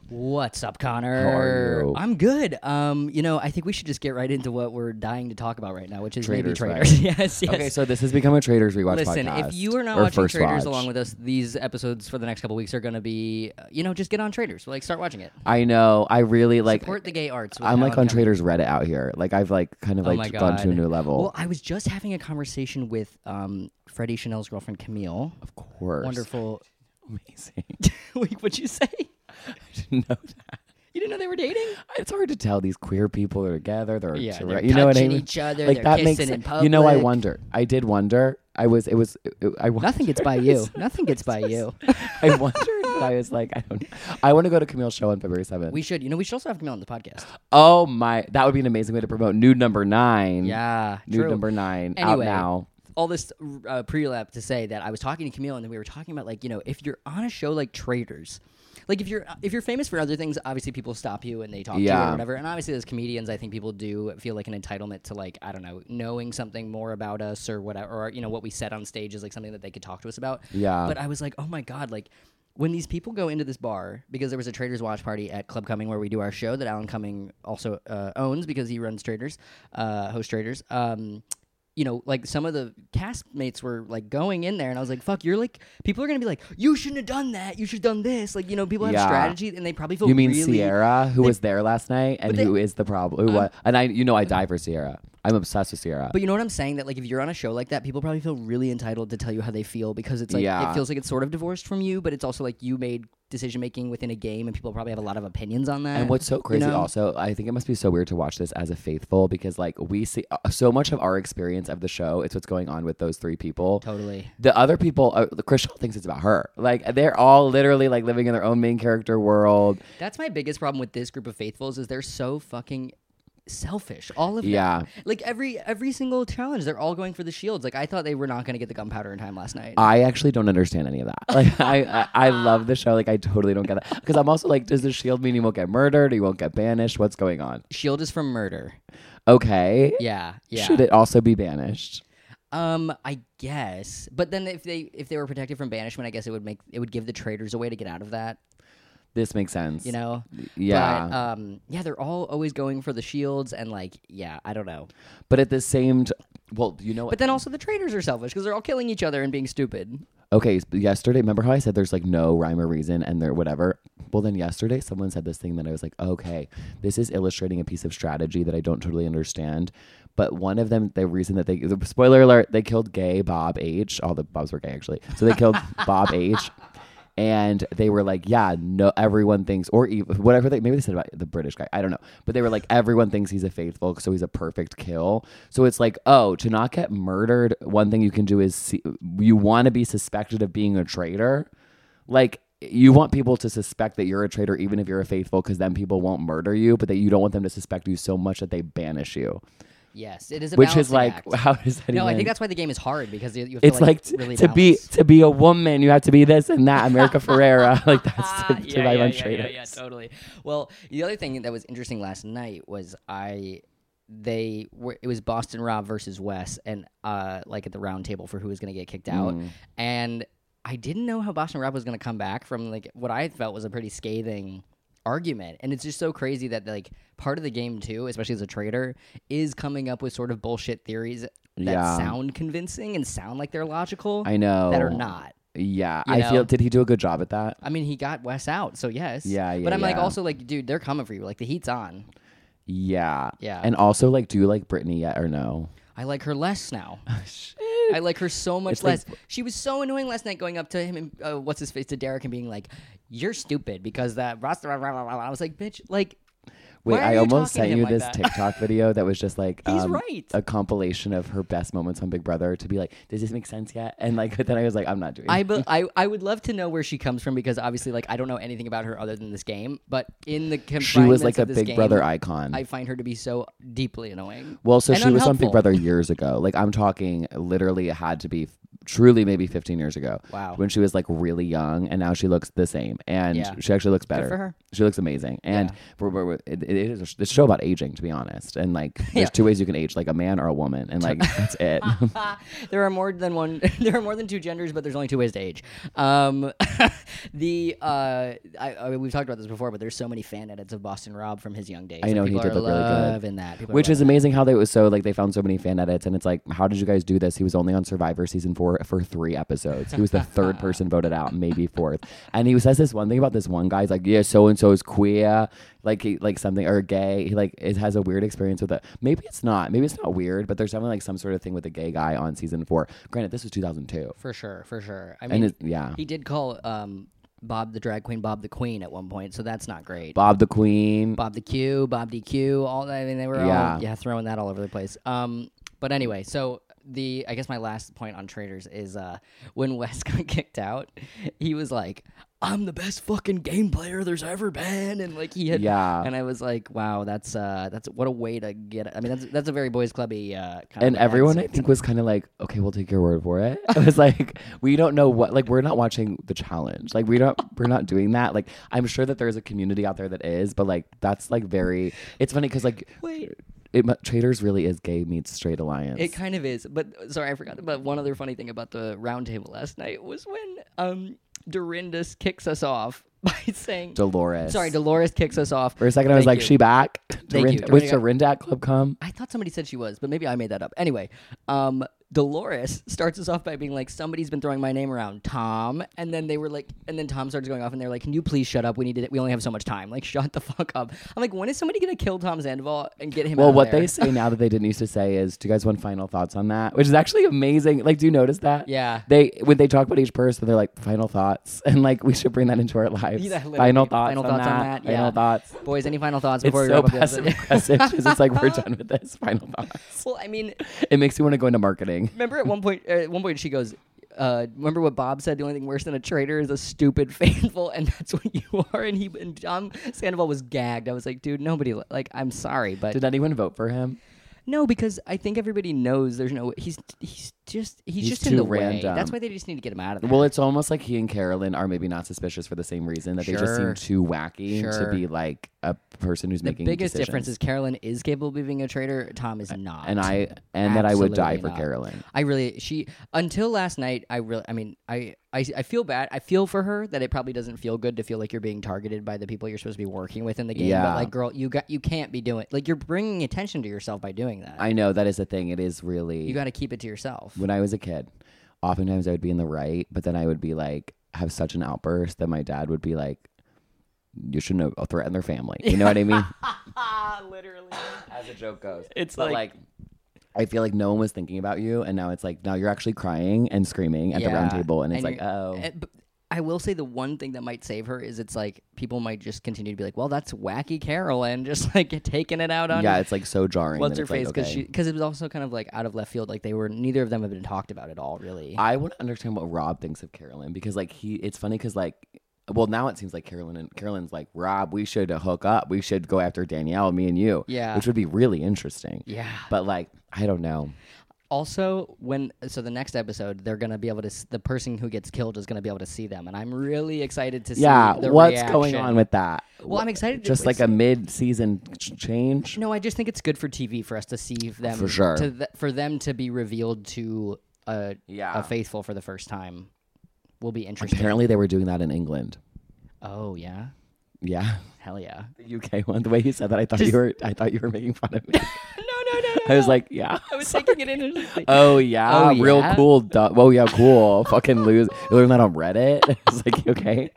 What's up, Connor? How are you? I'm good. I think we should just get right into what we're dying to talk about right now, which is Traitors, maybe right? Traitors. yes. Okay, so this has become a Traitors Rewatch Listen, podcast. if you are not or watching first Traitors watch. along with us, these episodes for the next couple weeks are going to be, just get on Traitors. Like, start watching it. I know. I really like. Support the gay arts. with I'm like Alan on Cumming. Traitors Reddit out here. Like I've like kind of Oh like my gone to a God. new level. Well, I was just having a conversation with Freddie Chanel's girlfriend, Camille. Of course. Wonderful. Amazing. Wait, what'd you say? I didn't know that. You didn't know they were dating? It's hard to tell. These queer people are together. They're Yeah, together. they're You know what I touching mean? each other. Like they're that kissing makes in sense. public. You know, I wonder. I did wonder. I wondered. Nothing gets by you. Nothing gets by you. I wondered. But I was like, I don't know. I want to go to Camille's show on February 7th. We should. We should also have Camille on the podcast. Oh my! That would be an amazing way to promote Nude Number 9. Yeah, Nude true. Number 9 Anyway, out now. All this pre-lap to say that I was talking to Camille and then we were talking about if you're on a show like Traitors, like if you're famous for other things, obviously people stop you and they talk to you or whatever. And obviously as comedians, I think people do feel like an entitlement to like, I don't know, knowing something more about us or whatever, or what we said on stage is like something that they could talk to us about. Yeah. But I was like, oh my God, like when these people go into this bar, because there was a Traitors watch party at Club Cumming where we do our show that Alan Cumming also owns because he runs Traitors, hosts Traitors. Like some of the castmates were like going in there and I was like, fuck, you're like, people are going to be like, you shouldn't have done that. You should have done this. Like, people have Yeah. strategy and they probably feel You mean really... Sierra, who was there last night, and But who is the problem? And I die for Sierra. I'm obsessed with Sierra. But you know what I'm saying? That like if you're on a show like that, people probably feel really entitled to tell you how they feel because it's like Yeah. it feels like it's sort of divorced from you, but it's also like you made decision making within a game and people probably have a lot of opinions on that. And what's so crazy also, I think it must be so weird to watch this as a faithful because like we see so much of our experience of the show. It's what's going on with those three people. Totally. The other people, Crystal thinks it's about her. Like they're all literally like living in their own main character world. That's my biggest problem with this group of faithfuls is they're so fucking selfish. All of them. Yeah. Like every single challenge, they're all going for the shields. Like I thought they were not going to get the gunpowder in time last night. I actually don't understand any of that. Like I love the show. Like I totally don't get that because I'm also like, does the shield mean you won't get murdered? Or you won't get banished? What's going on? Shield is from murder. Okay. Yeah. Should it also be banished? I guess. But then if they were protected from banishment, I guess it would give the traitors a way to get out of that. This makes sense. Yeah. But, they're all always going for the shields and like, I don't know. But at the same well, you know what? But then also the traitors are selfish because they're all killing each other and being stupid. Okay, yesterday, remember how I said there's like no rhyme or reason and there whatever? Well, then yesterday someone said this thing that I was like, okay, this is illustrating a piece of strategy that I don't totally understand. But one of them, the reason that spoiler alert, they killed gay Bob H. All the Bobs were gay actually. So they killed Bob H. And they were like, yeah, no, everyone thinks, or even, whatever maybe they said about the British guy, I don't know. But they were like, everyone thinks he's a faithful, so he's a perfect kill. So it's like, oh, to not get murdered, one thing you can do is you want to be suspected of being a traitor. Like, you want people to suspect that you're a traitor, even if you're a faithful, because then people won't murder you, but that you don't want them to suspect you so much that they banish you. Yes, it is a Which is balancing like, act. how does that No, even... I think that's why the game is hard because you have to It's like really to be a woman, you have to be this and that. America Ferrera, like that's to survive on traitors. Yeah, totally. Well, the other thing that was interesting last night was it was Boston Rob versus Wes, and like at the round table for who was going to get kicked out, and I didn't know how Boston Rob was going to come back from like what I felt was a pretty scathing argument. And it's just so crazy that like part of the game too, especially as a traitor, is coming up with sort of bullshit theories that sound convincing and sound like they're logical. I know. That are not. Yeah. You know? Did he do a good job at that? I mean, he got Wes out, so yes. Yeah. But I'm like also like, dude, they're coming for you. Like the heat's on. Yeah. Yeah. And also like, do you like Brittany yet or no? I like her less now. Shit. I like her so much It's like- less. She was so annoying last night going up to him and what's his face to Derek and being like, "You're stupid because that." I was like, "Bitch, like." Wait, why are I you almost talking to sent him you like this that? TikTok video that was just like He's right. a compilation of her best moments on Big Brother to be like, does this make sense yet? And like, then I was like, I'm not doing it. I would love to know where she comes from because obviously, like, I don't know anything about her other than this game. But in the She was like confinements a of this Big game, Brother icon. I find her to be so deeply annoying. Well, so and she was on Big unhelpful. Brother years ago. Like I'm talking literally it had to be truly maybe 15 years ago. Wow. When she was like really young, and now she looks the same, and she actually looks better. Good for her. She looks amazing, and it is a show about aging, to be honest. And like, there's two ways you can age, like a man or a woman, and like that's it. There are more than one. There are more than two genders, but there's only two ways to age. We've talked about this before, but there's so many fan edits of Boston Rob from his young days. I know, and he people did are look really good. loving that. People are Which is loving amazing how they was so like they found so many fan edits, and it's like, how did you guys do this? He was only on Survivor season 4 for 3 episodes. He was the third person voted out, maybe fourth. And he says this one thing about this one guy. He's like, yeah, so and so is queer, like he, like something, or gay. He like has a weird experience with it. Maybe it's not weird, but there's definitely like some sort of thing with a gay guy on season 4. Granted, this was 2002. For sure. I mean, yeah, he did call Bob the drag queen Bob the Queen at one point, so that's not great. Bob the Queen, Bob the Q, Bob DQ, all that. I mean, they were all throwing that all over the place. But anyway, so I guess my last point on Traitors is when Wes got kicked out, he was like, I'm the best fucking game player there's ever been, and like he had, and I was like, wow, that's what a way to get it. I mean, that's a very boys clubby kind of. And everyone I think was kind of like, okay, we'll take your word for it. It was like, we don't know what, like, we're not watching the challenge, like we're not doing that. Like, I'm sure that there's a community out there that is, but like that's like very. It's funny because like wait. Traitors really is gay meets straight alliance. It kind of is, but sorry, I forgot about one other funny thing about the round table last night was when Dorinda kicks us off by saying Dolores. Sorry, Dolores kicks us off. For a second, I was like, she back? Thank you. Was Dorinda at Club Cum? I thought somebody said she was, but maybe I made that up. Anyway, Dolores starts us off by being like, somebody's been throwing my name around, Tom. And then they were like, and then Tom starts going off and they're like, can you please shut up? We only have so much time. Like, shut the fuck up. I'm like, when is somebody going to kill Tom Sandoval and get him out of what there? they say now that they didn't used to say is, do you guys want final thoughts on that? Which is actually amazing. Like, do you notice that? Yeah. When they talk about each person, they're like, final thoughts. And like, we should bring that into our lives. Yeah, final thoughts on that. Yeah. Final thoughts. Boys, any final thoughts It's before we so wrap up the passive episode? aggressive because it's like, we're done with this. Final thoughts. Well, I mean, It makes you want to go into marketing. remember at one point she goes, remember what Bob said? The only thing worse than a traitor is a stupid faithful, and that's what you are. And Tom Sandoval was gagged. I was like, dude, nobody, like, I'm sorry, but Did anyone vote for him? no, because I think everybody knows there's no. He's just in too the random. way. That's why they just need to get him out of there. Well, it's almost like he and Carolyn are maybe not suspicious for the same reason, that they just seem Sure. too wacky to Sure. be like a person who's the making biggest decisions. difference is Carolyn is capable of being a traitor. Tom is not. And that I would die Absolutely for not. Carolyn. Until last night, I feel bad. I feel for her that it probably doesn't feel good to feel like you're being targeted by the people you're supposed to be working with in the game. Yeah. But like, girl, you can't be doing, like, you're bringing attention to yourself by doing that. I know, that is the thing. It is really. You got to keep it to yourself. When I was a kid, oftentimes I would be in the right, but then I would be like, have such an outburst that my dad would be like, you shouldn't have threatened their family. You know what I mean? Literally. As the joke goes. It's but like I feel like no one was thinking about you, and now it's like, now you're actually crying and screaming at the round table, and it's like, oh. But I will say the one thing that might save her is it's like people might just continue to be like, well, that's wacky Carolyn, just like taking it out on. Yeah, it's like so jarring. What's that her it's like, face? okay. Because it was also kind of like out of left field. Like neither of them have been talked about at all, really. I want to understand what Rob thinks of Carolyn, because like it's funny because like, well, now it seems like Carolyn's like, Rob, we should hook up. We should go after Danielle, me and you. Yeah. Which would be really interesting. Yeah. But like, I don't know. Also, the next episode, they're gonna be able to. The person who gets killed is gonna be able to see them, and I'm really excited to see. The what's reaction. going on with that? Well, I'm excited. Just like a mid-season change. No, I just think it's good for TV for us to see them. For sure. For them to be revealed to a faithful for the first time will be interesting. Apparently, they were doing that in England. Oh yeah. Yeah. Hell yeah. The UK one. The way you said that, I thought you were making fun of me. No. I was like, yeah. I was taking it in. Oh yeah, Oh, real yeah? cool. Oh yeah, cool. Fucking lose. You learned that on Reddit. It's like, okay.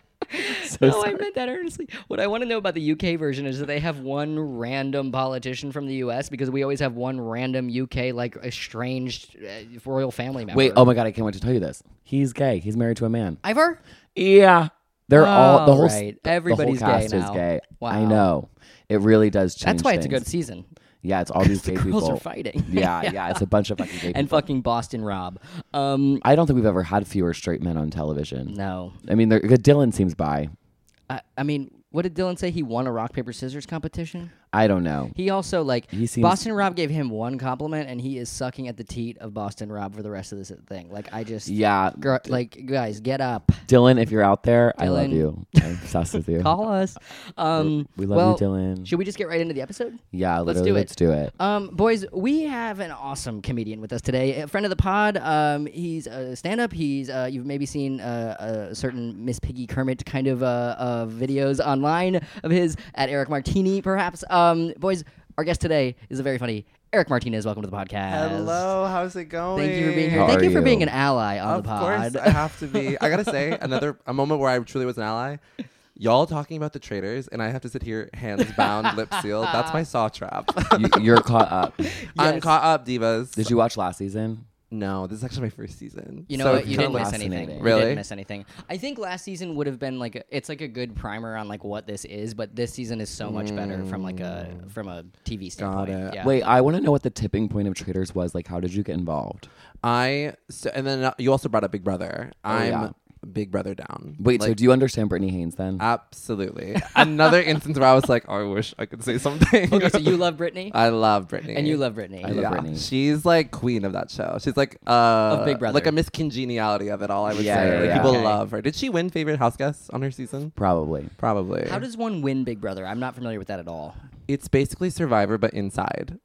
So No, sorry. I meant that earnestly. What I want to know about the UK version is that they have one random politician from the US, because we always have one random UK like estranged royal family member. Wait, oh my god, I can't wait to tell you this. He's gay. He's married to a man. Ivor? Yeah. They're all the whole right. the Everybody's whole cast gay is now. gay. Wow. I know. It really does change. That's why it's a things. good season. Yeah, it's all these gay The girls people. are fighting. Yeah, it's a bunch of fucking gay people. And fucking Boston Rob. I don't think we've ever had fewer straight men on television. No. I mean, Dylan seems bi. I mean, what did Dylan say? He won a rock, paper, scissors competition? I don't know. He also He seems Boston Rob gave him one compliment, and he is sucking at the teat of Boston Rob for the rest of this thing. Like I just guys, get up. Dylan, if you're out there, I love Dylan. you. I'm obsessed with you. Call us. We love you, Dylan. Should we just get right into the episode? Yeah, Let's literally, do it. let's do it. Boys, we have an awesome comedian with us today. A friend of the pod. He's a stand-up. He's you've maybe seen a certain Miss Piggy Kermit kind of videos online of his at Eric Martini, perhaps. Boys, our guest today is a very funny Eric Martinez. Welcome to the podcast. Hello, how's it going? Thank you for being here. How Thank are you for being you? an ally on Of the pod. course, I have to be. I gotta say, a moment where I truly was an ally. Y'all talking about the traitors, and I have to sit here, hands bound, lips sealed. That's my saw trap. You're caught up. I'm Yes. caught up, divas. Did you watch last season? No, this is actually my first season. You know So what? it's You kinda didn't miss fascinating. anything. Really? You didn't miss anything. I think last season would have been like it's like a good primer on like what this is, but this season is so much better from like a TV standpoint. it. Yeah. Wait, I want to know what the tipping point of Traders was. Like, how did you get involved? and then you also brought up Big Brother. I'm yeah. Big Brother down. Wait, so Like, do you understand Brittany Haynes then? absolutely. Another instance where I was like, oh, I wish I could say something. Okay, so you love Britney, I love Brittany. and you love Britney. I love Brittany. She's like queen of that show. She's like Of Big Brother. like a Miss Congeniality of it all. I would Yeah, say yeah, Like, yeah. people Okay. love her. Did she win favorite house guest on her season? Probably. Probably. How does one win Big Brother? I'm not familiar with that at all. It's basically Survivor but inside.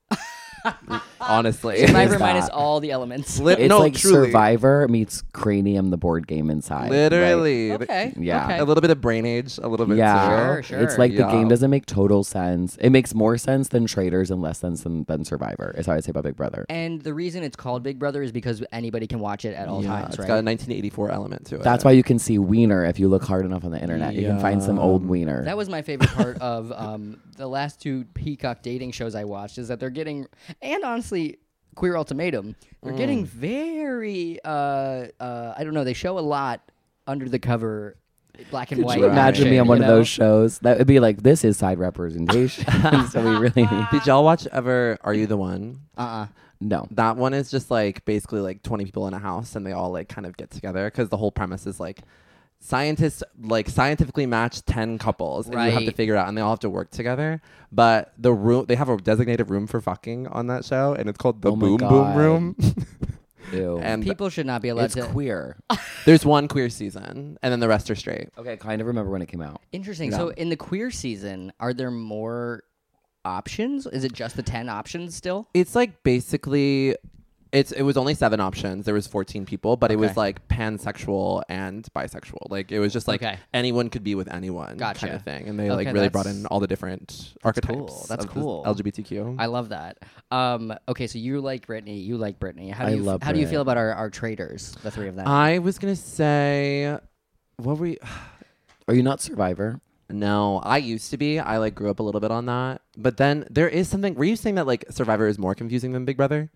Honestly, Survivor that? minus all the elements. It's no, like truly. Survivor meets Cranium, the board game inside. Literally. Okay. Yeah. Okay. A little bit of Brain Age, a little bit Yeah. too. Sure. It's like the Yeah. game doesn't make total sense. It makes more sense than Traders and less sense than Survivor, is how I'd say about Big Brother. And the reason it's called Big Brother is because anybody can watch it at all Yeah, times, it's right? got a 1984 element to it. That's why you can see Wiener if you look hard enough on the internet. You can find some old Wiener. That was my favorite part of the last two Peacock dating shows I watched is that they're getting, and honestly, Queer Ultimatum, they're getting very, I don't know, they show a lot under the cover, black and Could white. you imagine me action, on one you of know? those shows? That would be like, this is side representation. So we really need. Did y'all watch ever Are You the One? No. That one is just like basically like 20 people in a house and they all like kind of get together because the whole premise is like scientists like scientifically match 10 couples and you have to Right. figure out and they all have to work together. But the room, they have a designated room for fucking on that show and it's called the Oh my Boom Boom God. Room. Ew. And People should not be allowed it's to. queer. there's one queer season and then the rest are straight. Okay, I kind of remember when it came out. Interesting. Yeah. So in the queer season, are there more options? Is it just the 10 options still? It's like basically it was only 7 options. There was 14 people, but it was Okay. like pansexual and bisexual. Like it was just like Okay. anyone could be with anyone Gotcha. kind of thing. And they Okay, like really brought that's- in all the different archetypes. cool. That's of the cool. LGBTQ. I love that. Okay, so you like Brittany. You like Brittany. How I do you love how do you Brit. feel about our traders, the three of them? I was gonna say, what were you? Are you not Survivor? No, I used to be. I like grew up a little bit on that, but then there is something. Were you saying that like Survivor is more confusing than Big Brother?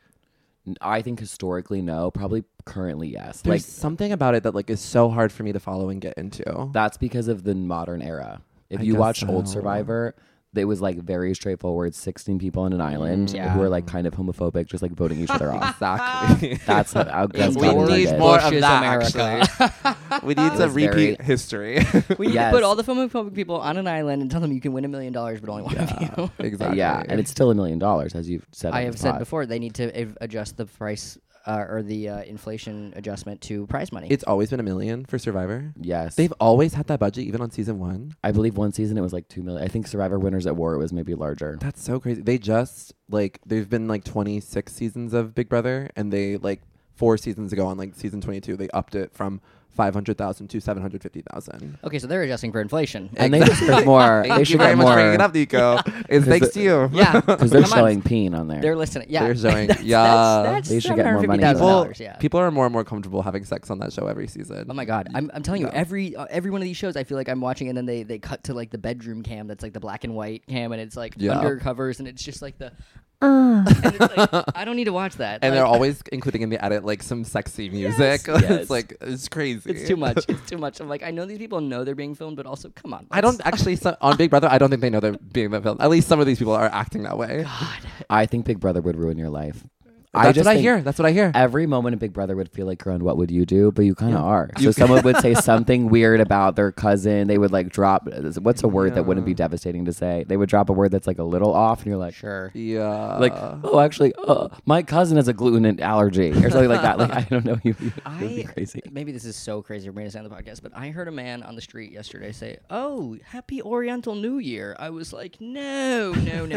I think historically, no. Probably currently, yes. There's Like, something about it that like is so hard for me to follow and get into. that's because of the modern era. If I you guess watch old so. Survivor, it was like very straightforward 16 people on an island Yeah. who are like kind of homophobic, just like voting each other off. Exactly. That's that's In we probably what need it is. more of Bush's that. America. Actually, we need It to was very- repeat history. We need to Yes. put all the homophobic people on an island and tell them you can win $1 million, but only one of you. Exactly. Yeah, and it's still $1 million, as you've said. I on have the said pod. before they need to adjust the price or the inflation adjustment to prize money. It's always been $1 million for Survivor. Yes, They've always had that budget, even on season 1. I believe one season it was like $2 million. I think Survivor Winners at War it was maybe larger. That's so crazy. They just like they've been like 26 seasons of Big Brother, and they like 4 seasons ago on like season 22 they upped it from 500,000 to 750,000. Okay, so they're adjusting for inflation. And they deserve more. Thank They you should very get much for bringing more it up, Nico. It's thanks to you. Yeah, because they're come on. showing peen on there. They're listening. Yeah, They're showing. That's- yeah. that's They should get more money. $750,000. Yeah. People are more and more comfortable having sex on that show every season. Oh my god, I'm telling you, Yeah. every one of these shows, I feel like I'm watching, and then they cut to like the bedroom cam that's like the black and white cam, and it's like Yeah. undercovers, and it's just like the. And it's like, I don't need to watch that. And Like, they're always including in the edit like some sexy music. Yes. It's like it's crazy. It's too much. It's too much. I'm like, I know these people know they're being filmed, but also, come on. I don't actually on Big Brother. I don't think they know they're being filmed. At least some of these people are acting that way. God. I think Big Brother would ruin your life. That's just what I think hear. That's what I hear. every moment in Big Brother would feel like you're on What Would You Do, but you kind of are. So someone would say something weird about their cousin. They would like drop, what's a word that wouldn't be devastating to say? They would drop a word that's like a little off, and you're like, Sure. Yeah. like, oh, actually, my cousin has a gluten allergy or something like that. Like, I don't know. It would be crazy. Maybe this is so crazy for me to say on the podcast, but I heard a man on the street yesterday say, "Oh, Happy Oriental New Year." I was like, no.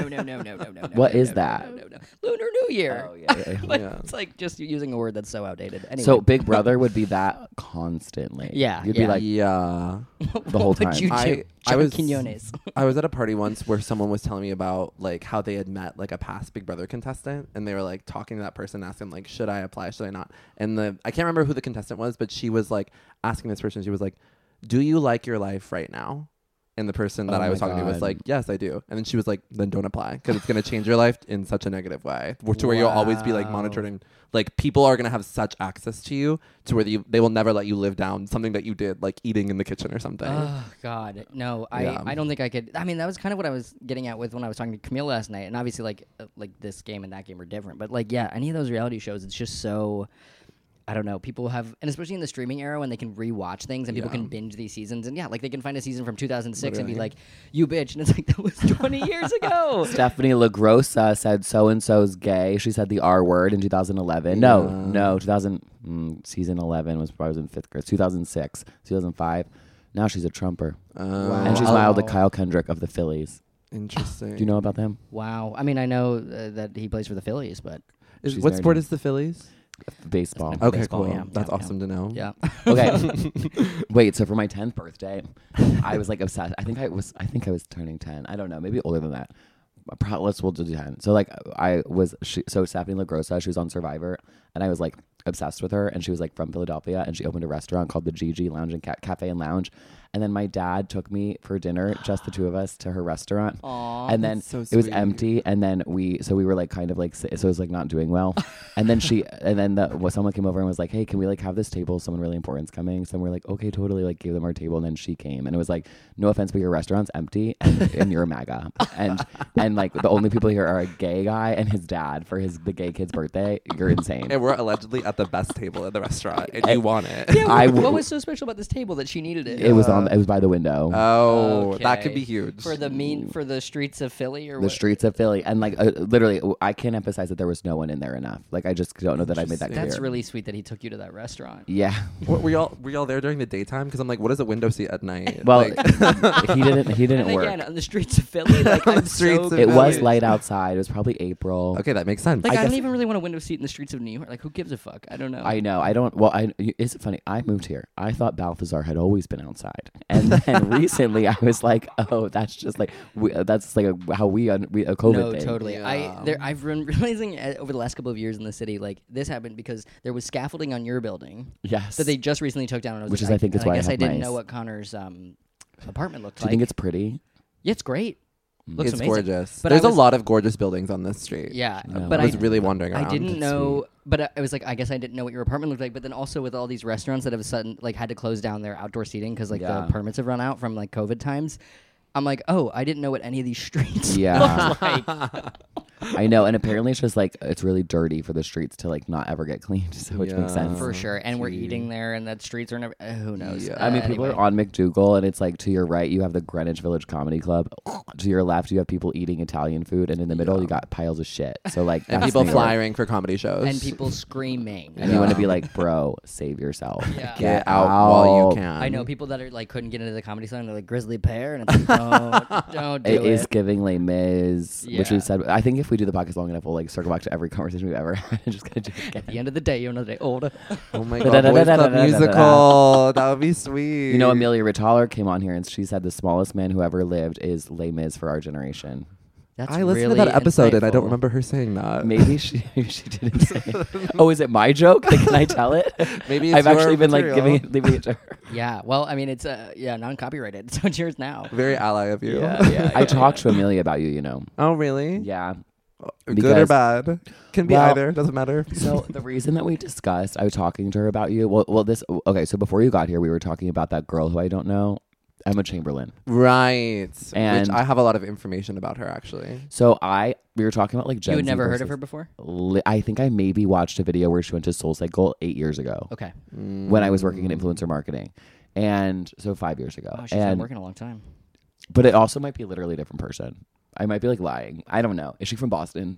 What is that? No. Lunar New Year. Oh, yeah. But Yeah. it's like just using a word that's so outdated. Anyway. So Big Brother would be that constantly. Yeah, You'd yeah. be like, yeah. the whole what time. would you do? I John was- Quinones. I was at a party once where someone was telling me about like how they had met like a past Big Brother contestant, and they were like talking to that person, asking like, should I apply, should I not? And I can't remember who the contestant was, but she was like asking this person, she was like, do you like your life right now? And the person that Oh I was my talking to was God. like, yes, I do. And then she was like, then don't apply, because it's going to change your life in such a negative way, to where you'll always be like Wow. monitored, and like people are going to have such access to you to where they will never let you live down something that you did, like eating in the kitchen or something. Oh God, no! Yeah. I don't think I could. I mean, that was kind of what I was getting at with when I was talking to Camille last night. And obviously, like this game and that game are different. But like, yeah, any of those reality shows, it's just so. I don't know. People have, and especially in the streaming era when they can rewatch things and people Yeah. can binge these seasons, and yeah, like they can find a season from 2006 and be Literally. like, "You bitch," and it's like that was 20 years ago. Stephanie LaGrossa said so and so's gay. She said the R word in 2011. No, 2000 season 11 was probably in 5th grade. 2006, 2005. Now she's a Trumper, and she's Wow. married to Kyle Kendrick of the Phillies. Interesting. Do you know about them? Wow. I mean, I know that he plays for the Phillies, but She's what married sport to- is the Phillies? Baseball. Oh. Okay, Baseball, cool. yeah, That's yeah, awesome to know. yeah. Okay. Wait, so for my 10th birthday, I was like obsessed. I think I was turning 10. I don't know, maybe older than that. We'll do 10. So like so Stephanie LaGrossa, she was on Survivor, and I was like obsessed with her, and she was like from Philadelphia, and she opened a restaurant called the Gigi Lounge and Cafe and Lounge. And then my dad took me for dinner, just the two of us, to her restaurant. Aw. And then That's so it was sweet. empty, and then we were like kind of like, so it was like not doing well. And then someone came over and was like, hey, can we like have this table? Someone really important's coming. So we're like, okay, totally, like gave them our table. And then she came, and it was like, no offense, but your restaurant's empty, and you're a MAGA. And like the only people here are a gay guy and his dad for the gay kid's birthday. You're insane. And we're allegedly at the best table at the restaurant, and you want it. Yeah, I what w- was so special about this table that she needed it? It was by the window. Oh, that Okay. could be huge. For the streets of Philly or The what? streets of Philly, and like literally, I can't emphasize that there was no one in there enough. Like I just don't know that I made that clear. That's really sweet that he took you to that restaurant. Yeah. What, were y'all there during the daytime? Because I'm like, what is a window seat at night? Well, Like, he didn't And work. again, on the streets of Philly, like I'm Streets so of It was Philly. light outside. It was probably April. okay, that makes sense. Like I, guess- don't even really want a window seat in the streets of New York. Like who gives a fuck? I don't know. I know. I don't. Well, it's funny. I moved here. I thought Balthazar had always been outside, and then recently I was like, oh, that's just like that's like how we a COVID no, thing. totally. Yeah. I've been realizing over the last couple of years in the city, like this happened because there was scaffolding on your building Yes. that they just recently took down. And Which is, I think, is why I guess I have didn't mice. know what Connor's apartment looked Do you like. think it's pretty? Yeah, it's great. Looks it's amazing. gorgeous. But There's I was- a lot of gorgeous buildings on this street. Yeah, No. but I was I really wandering around. I didn't That's know, but I was like, I guess I didn't know what your apartment looked like. But then also with all these restaurants that have sudden like had to close down their outdoor seating because like Yeah. the permits have run out from like COVID times. I'm like, oh, I didn't know what any of these streets Yeah. looked like. I know, and apparently it's just like it's really dirty for the streets to like not ever get cleaned, so which makes Yeah. sense. For sure, and we're Gee. eating there, and that streets are never. Who knows? Yeah. I mean, people Anyway. are on McDougal, and it's like to your right you have the Greenwich Village Comedy Club. To your left you have people eating Italian food, and in the middle Yeah. you got piles of shit. So like And that's people New York. flying for comedy shows. and people screaming. And you want to be Yeah. like, bro, save yourself. Yeah. get out while you can. I know people that are like couldn't get into the comedy scene. They're like Grizzly Pear, and it's like, don't do It it. is giving Les Mis, which Yeah. we've said. I think if we do the podcast long enough, we'll like circle back to every conversation we've ever had and just gonna do it again. At the end of the day, you're another day older. Oh my god, Boys Club musical. That would be sweet. You know, Amelia Rittaler came on here and she said the smallest man who ever lived is Les Mis for our generation. That's I listened really to that episode and I don't insightful. remember her saying that. Maybe she didn't say it. Oh, is it my joke? Like, can I tell it? Maybe it's I've your actually been material. like leaving it to her. Yeah, well, I mean, it's non-copyrighted, so it's yours now. Very ally of you. I talked to Amelia about you, you know. Oh really? Yeah. Good or Because- bad? Can be Well- either. Doesn't matter. So the reason that we discussed, I was talking to her about you. Well, this. Okay, so before you got here, we were talking about that girl who I don't know. Emma Chamberlain. Right. And- which I have a lot of information about her, actually. So we were talking about like Gen You had Z never heard of versus- her before? I think I maybe watched a video where she went to SoulCycle 8 years ago Okay. when I was working in influencer marketing. And so 5 years ago. Oh, she's been and working a long time. But it also might be a literally different person. I might be like lying. I don't know. Is she from Boston?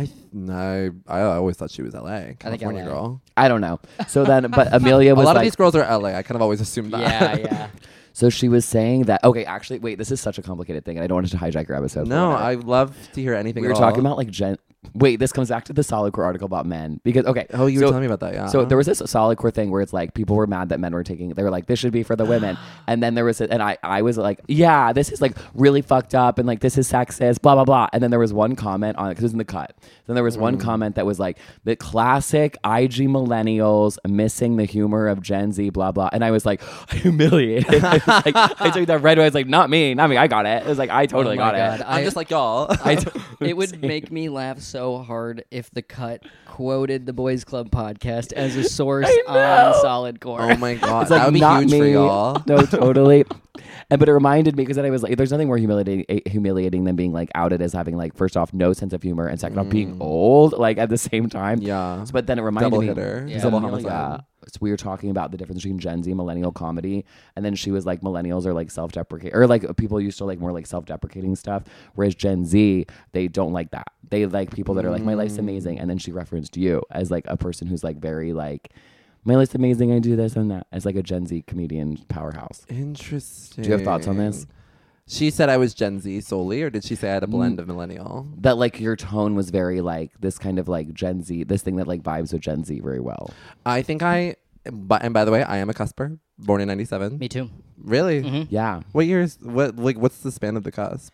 I always thought she was LA, California LA. girl. I don't know. So then, but Amelia A was lot of like, these girls are LA. I kind of always assumed that. Yeah, yeah. so she was saying that, okay, actually, wait, this is such a complicated thing and I don't want to hijack your episode. but No, whatever. I love to hear anything. We were at talking all. about like wait, this comes back to the Solid Core article about men because, okay. Oh, you so- were telling me about that, yeah. So there was this Solid Core thing where it's like people were mad that men were they were like, this should be for the women. And then there was, and I was like, yeah, this is like really fucked up and like this is sexist, blah, blah, blah. And then there was one comment on it because it was in the cut. Then there was one comment that was like, the classic IG millennials missing the humor of Gen Z, blah, blah. And I was like, humiliated. I was like, I took that right away. I was like, not me. I got it. It was like, I totally my got God. it. I'm just like y'all. It would make me laugh so hard if the cut quoted the Boys Club podcast as a source on Solid Core. Oh my god, It's like that would be not huge me. for y'all. No, totally. But it reminded me because then I was like, there's nothing more humiliating than being like outed as having like first off no sense of humor and second off being old like at the same time. Yeah. So, but then it reminded Double me. hitter. Yeah. Double Amelia, homicide. so we were talking about the difference between Gen Z millennial comedy, and then she was like, millennials are like self-deprecating, or like people used to like more like self-deprecating stuff, whereas Gen Z, they don't like that. They like people that are like, my life's amazing, and then she referenced you as like a person who's like very like, my life's amazing, I do this and that, as like a Gen Z comedian powerhouse. Interesting. Do you have thoughts on this? She said I was Gen Z solely, or did she say I had a blend of millennial? That like your tone was very like this kind of like Gen Z, this thing that like vibes with Gen Z very well. I think and by the way, I am a cusper, born in 97. Me too. Really? Mhm. Yeah. What years? What's the span of the cusp?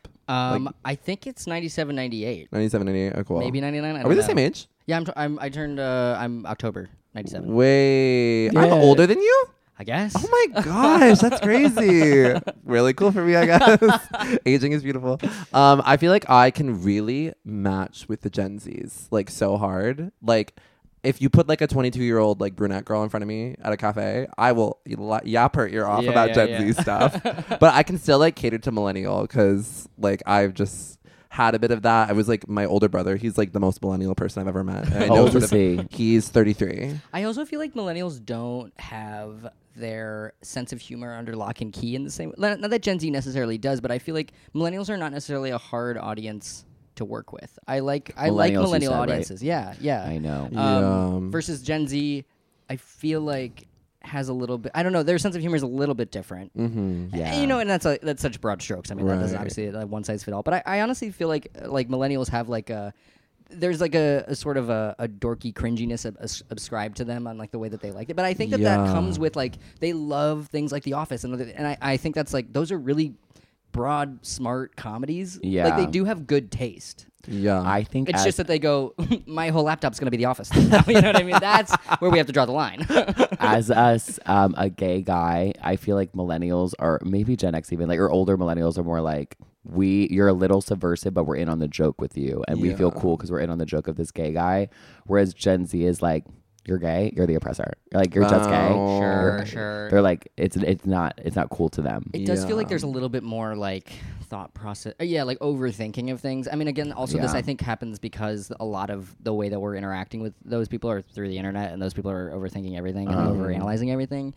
I think it's 97, 98. 97, 98. Oh, cool. Maybe 99. I Are don't we the know. same age? Yeah, I turned. I'm October 97. Wait, Yeah. I'm older than you? I guess. Oh my gosh, that's crazy. Really cool for me, I guess. Aging is beautiful. I feel like I can really match with the Gen Zs like so hard. Like if you put like a 22-year-old like brunette girl in front of me at a cafe, I will yap her ear off Yeah, about yeah, Gen yeah. Z stuff. But I can still like cater to millennial because like I've just had a bit of that. I was like my older brother. He's like the most millennial person I've ever met. And I How know old sort is of- he? He's 33. I also feel like millennials don't have their sense of humor under lock and key in the same. Not that Gen Z necessarily does, but I feel like millennials are not necessarily a hard audience to work with. I like Millennials, you millennial said, right? audiences. Yeah, yeah. I know. Yeah. Versus Gen Z, I feel like has a little bit. I don't know. Their sense of humor is a little bit different. Mm-hmm. Yeah. And, and that's such broad strokes. I mean, that doesn't Right. obviously one size fit all. But I honestly feel like millennials have like a. There's like a sort of a dorky cringiness ascribed to them on like the way that they like it. But I think that Yeah. comes with like they love things like The Office and I think that's like those are really broad, smart comedies. Yeah. Like they do have good taste. Yeah. I think It's as- just that they go, my whole laptop's gonna be The Office. You know what I mean? That's where we have to draw the line. as us, a gay guy, I feel like millennials are maybe Gen X even like or older millennials are more like you're a little subversive, but we're in on the joke with you, and we feel Yeah. cool because we're in on the joke of this gay guy. Whereas Gen Z is like, you're gay, you're the oppressor. Like you're just gay. Oh. Sure, sure. They're like it's not cool to them. It does feel like Yeah. there's a little bit more like thought process. Yeah, like overthinking of things. I mean, again, also this Yeah. I think happens because a lot of the way that we're interacting with those people are through the internet, and those people are overthinking everything and overanalyzing everything.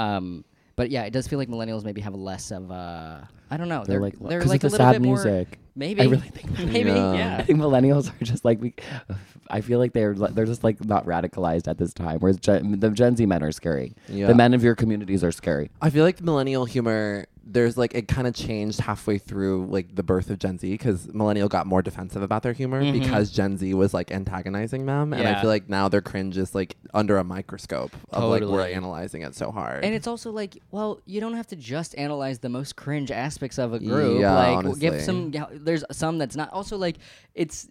But yeah, it does feel like millennials maybe have less of I don't know. They're They're 'cause like of a the little sad bit music. more. Maybe I really think maybe Yeah. yeah. I think millennials are just like I feel like they're just like not radicalized at this time. Whereas the Gen Z men are scary. Yeah. The men of your communities are scary. I feel like the millennial humor, there's like it kind of changed halfway through like the birth of Gen Z because millennial got more defensive about their humor because Gen Z was like antagonizing them, and I Yeah. feel like now their cringe is like under a microscope of like we're Totally. analyzing it so hard. And it's also like, well, you don't have to just analyze the most cringe aspects of a group. Yeah, like, give honestly. some. There's some that's not. Also, like, it's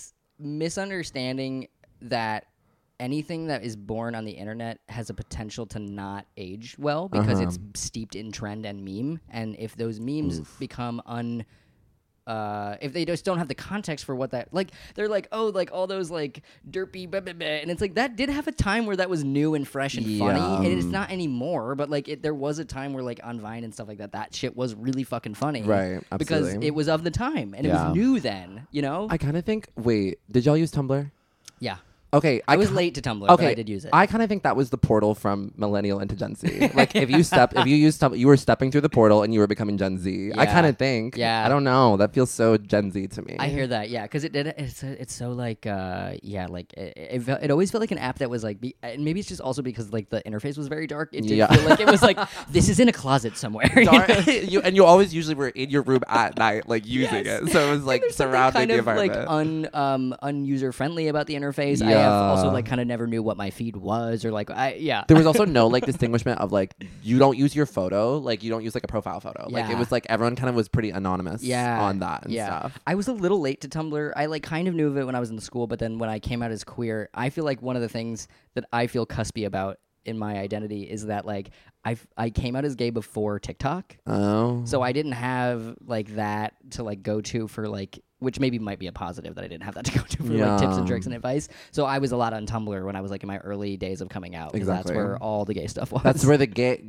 misunderstanding that anything that is born on the internet has a potential to not age well because it's steeped in trend and meme. And if those memes become if they just don't have the context for what that, like, they're like, oh, like all those like derpy blah, blah, blah. And it's like that did have a time where that was new and fresh and funny, and it's not anymore, but like there was a time where like on Vine and stuff like that shit was really fucking funny, Right, because absolutely. it was of the time and it was new then, you know. I kind of think. Wait, did y'all use Tumblr? Yeah. Okay, I was late to Tumblr, but I did use it. I kind of think that was the portal from millennial into Gen Z. Like if you used Tumblr, you were stepping through the portal and you were becoming Gen Z. I Yeah. kind of think. Yeah. I don't know. That feels so Gen Z to me. I hear that, yeah, because it's so like like it always felt like an app that was like, and maybe it's just also because like the interface was very dark. It did feel like it was like this is in a closet somewhere. You know? you always usually were in your room at night, like using it. So it was like There's something surrounding kind the of environment. like user friendly about the interface. I have also like kind of never knew what my feed was, or like There was also no like distinguishment of like you don't use your photo, like you don't use like a profile photo. Like it Yeah. was like everyone kind of was pretty anonymous on that and stuff. I was a little late to Tumblr. I like kind of knew of it when I was in school, but then when I came out as queer, I feel like one of the things that I feel cuspy about in my identity is that like I came out as gay before TikTok. Oh. So I didn't have like that to like go to for like, which maybe might be a positive that I didn't have that to go to for like tips and tricks and advice. So I was a lot on Tumblr when I was like in my early days of coming out. 'Cause Exactly. That's where all the gay stuff was. That's where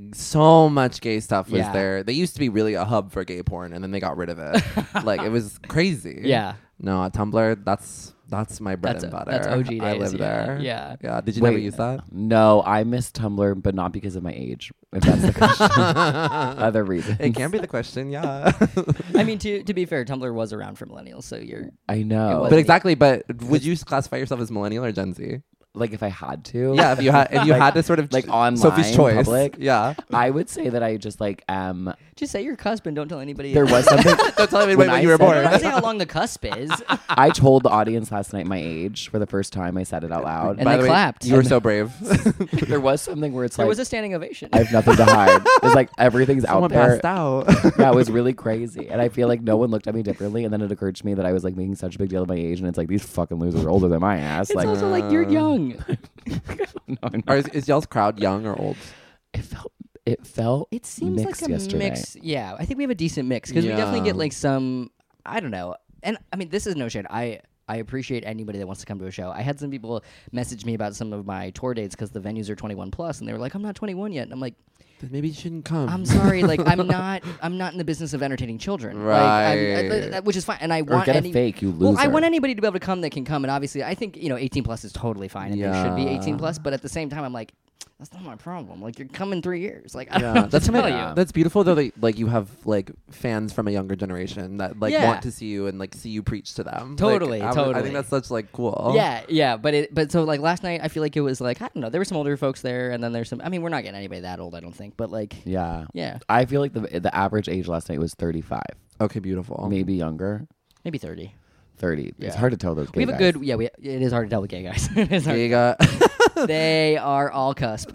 so much gay stuff was Yeah. there. They used to be really a hub for gay porn, and then they got rid of it. Like it was crazy. Yeah. No, Tumblr. That's my bread and butter. That's OG days. I live yeah. there. Yeah. Yeah. Did you never Wait. use that? No, I miss Tumblr, but not because of my age. If that's the question. Other reasons. It can be the question. Yeah. I mean, to be fair, Tumblr was around for millennials, so you're. I It know. was- But exactly. But would you classify yourself as millennial or Gen Z? Like if I had to. Yeah. If you had to sort of like online, Sophie's choice. public. Yeah. I would say that I just like Just say your cusp and don't tell anybody. there was something. Don't tell me When when I you were said born. You don't say how long the cusp is. I told the audience last night my age for the first time. I said it out loud. And By they the way, clapped. You were so brave. There was something where it's There like was a standing ovation. I have nothing to hide. It's like everything's Someone out there. passed out. Yeah, it was really crazy. And I feel like no one looked at me differently. And then it occurred to me that I was like making such a big deal of my age. And it's like, these fucking losers are older than my ass. It's Like, also like you're young. no, no. Or is y'all's crowd young or old? It felt It seems like mixed a yesterday. mix. Yeah, I think we have a decent mix because we definitely Yeah. get like some. I don't know, and I mean this is no shade. I appreciate anybody that wants to come to a show. I had some people message me about some of my tour dates because the venues are 21 plus, and they were like, "I'm not 21 yet," and I'm like, Then maybe you shouldn't come. "I'm sorry, like I'm not in the business of entertaining children, Right. which is fine." And I Or want get any a fake, you loser. Well, I want anybody to be able to come that can come, and obviously, I think 18 plus is totally fine, and there should be 18 plus. But at the same time, I'm like, that's not my problem. Like you're coming 3 years. Like I don't know what to that's tell yeah. you. That's beautiful though. That like you have like fans from a younger generation that like Yeah. want to see you and like see you preach to them. Totally, I totally. think that's such like cool. Yeah. But so like last night, I feel like it was like I don't know. There were some older folks there, and then there's some. I mean, we're not getting anybody that old, I don't think. But like, Yeah. yeah, I feel like the average age last night was 35, Okay, beautiful. maybe younger. maybe 30. 30. It's Yeah. hard to tell those. We have gay a guys. good. Yeah, it is hard to tell with gay guys. It is hard. You got They are all cusp.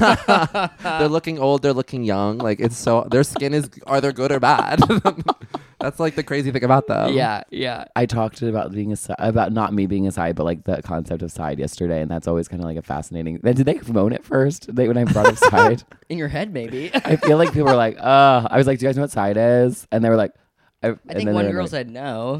they're looking old, they're looking young. Like it's so their skin is are they good or bad? That's like the crazy thing about them. yeah. I talked about being about not me being a side, but like the concept of side yesterday, and that's always kind of like a fascinating. Then did they moan it first? When I brought up side, In your head, maybe. I feel like people were like, I was like, do you guys know what side is? And they were like, I think one girl said no.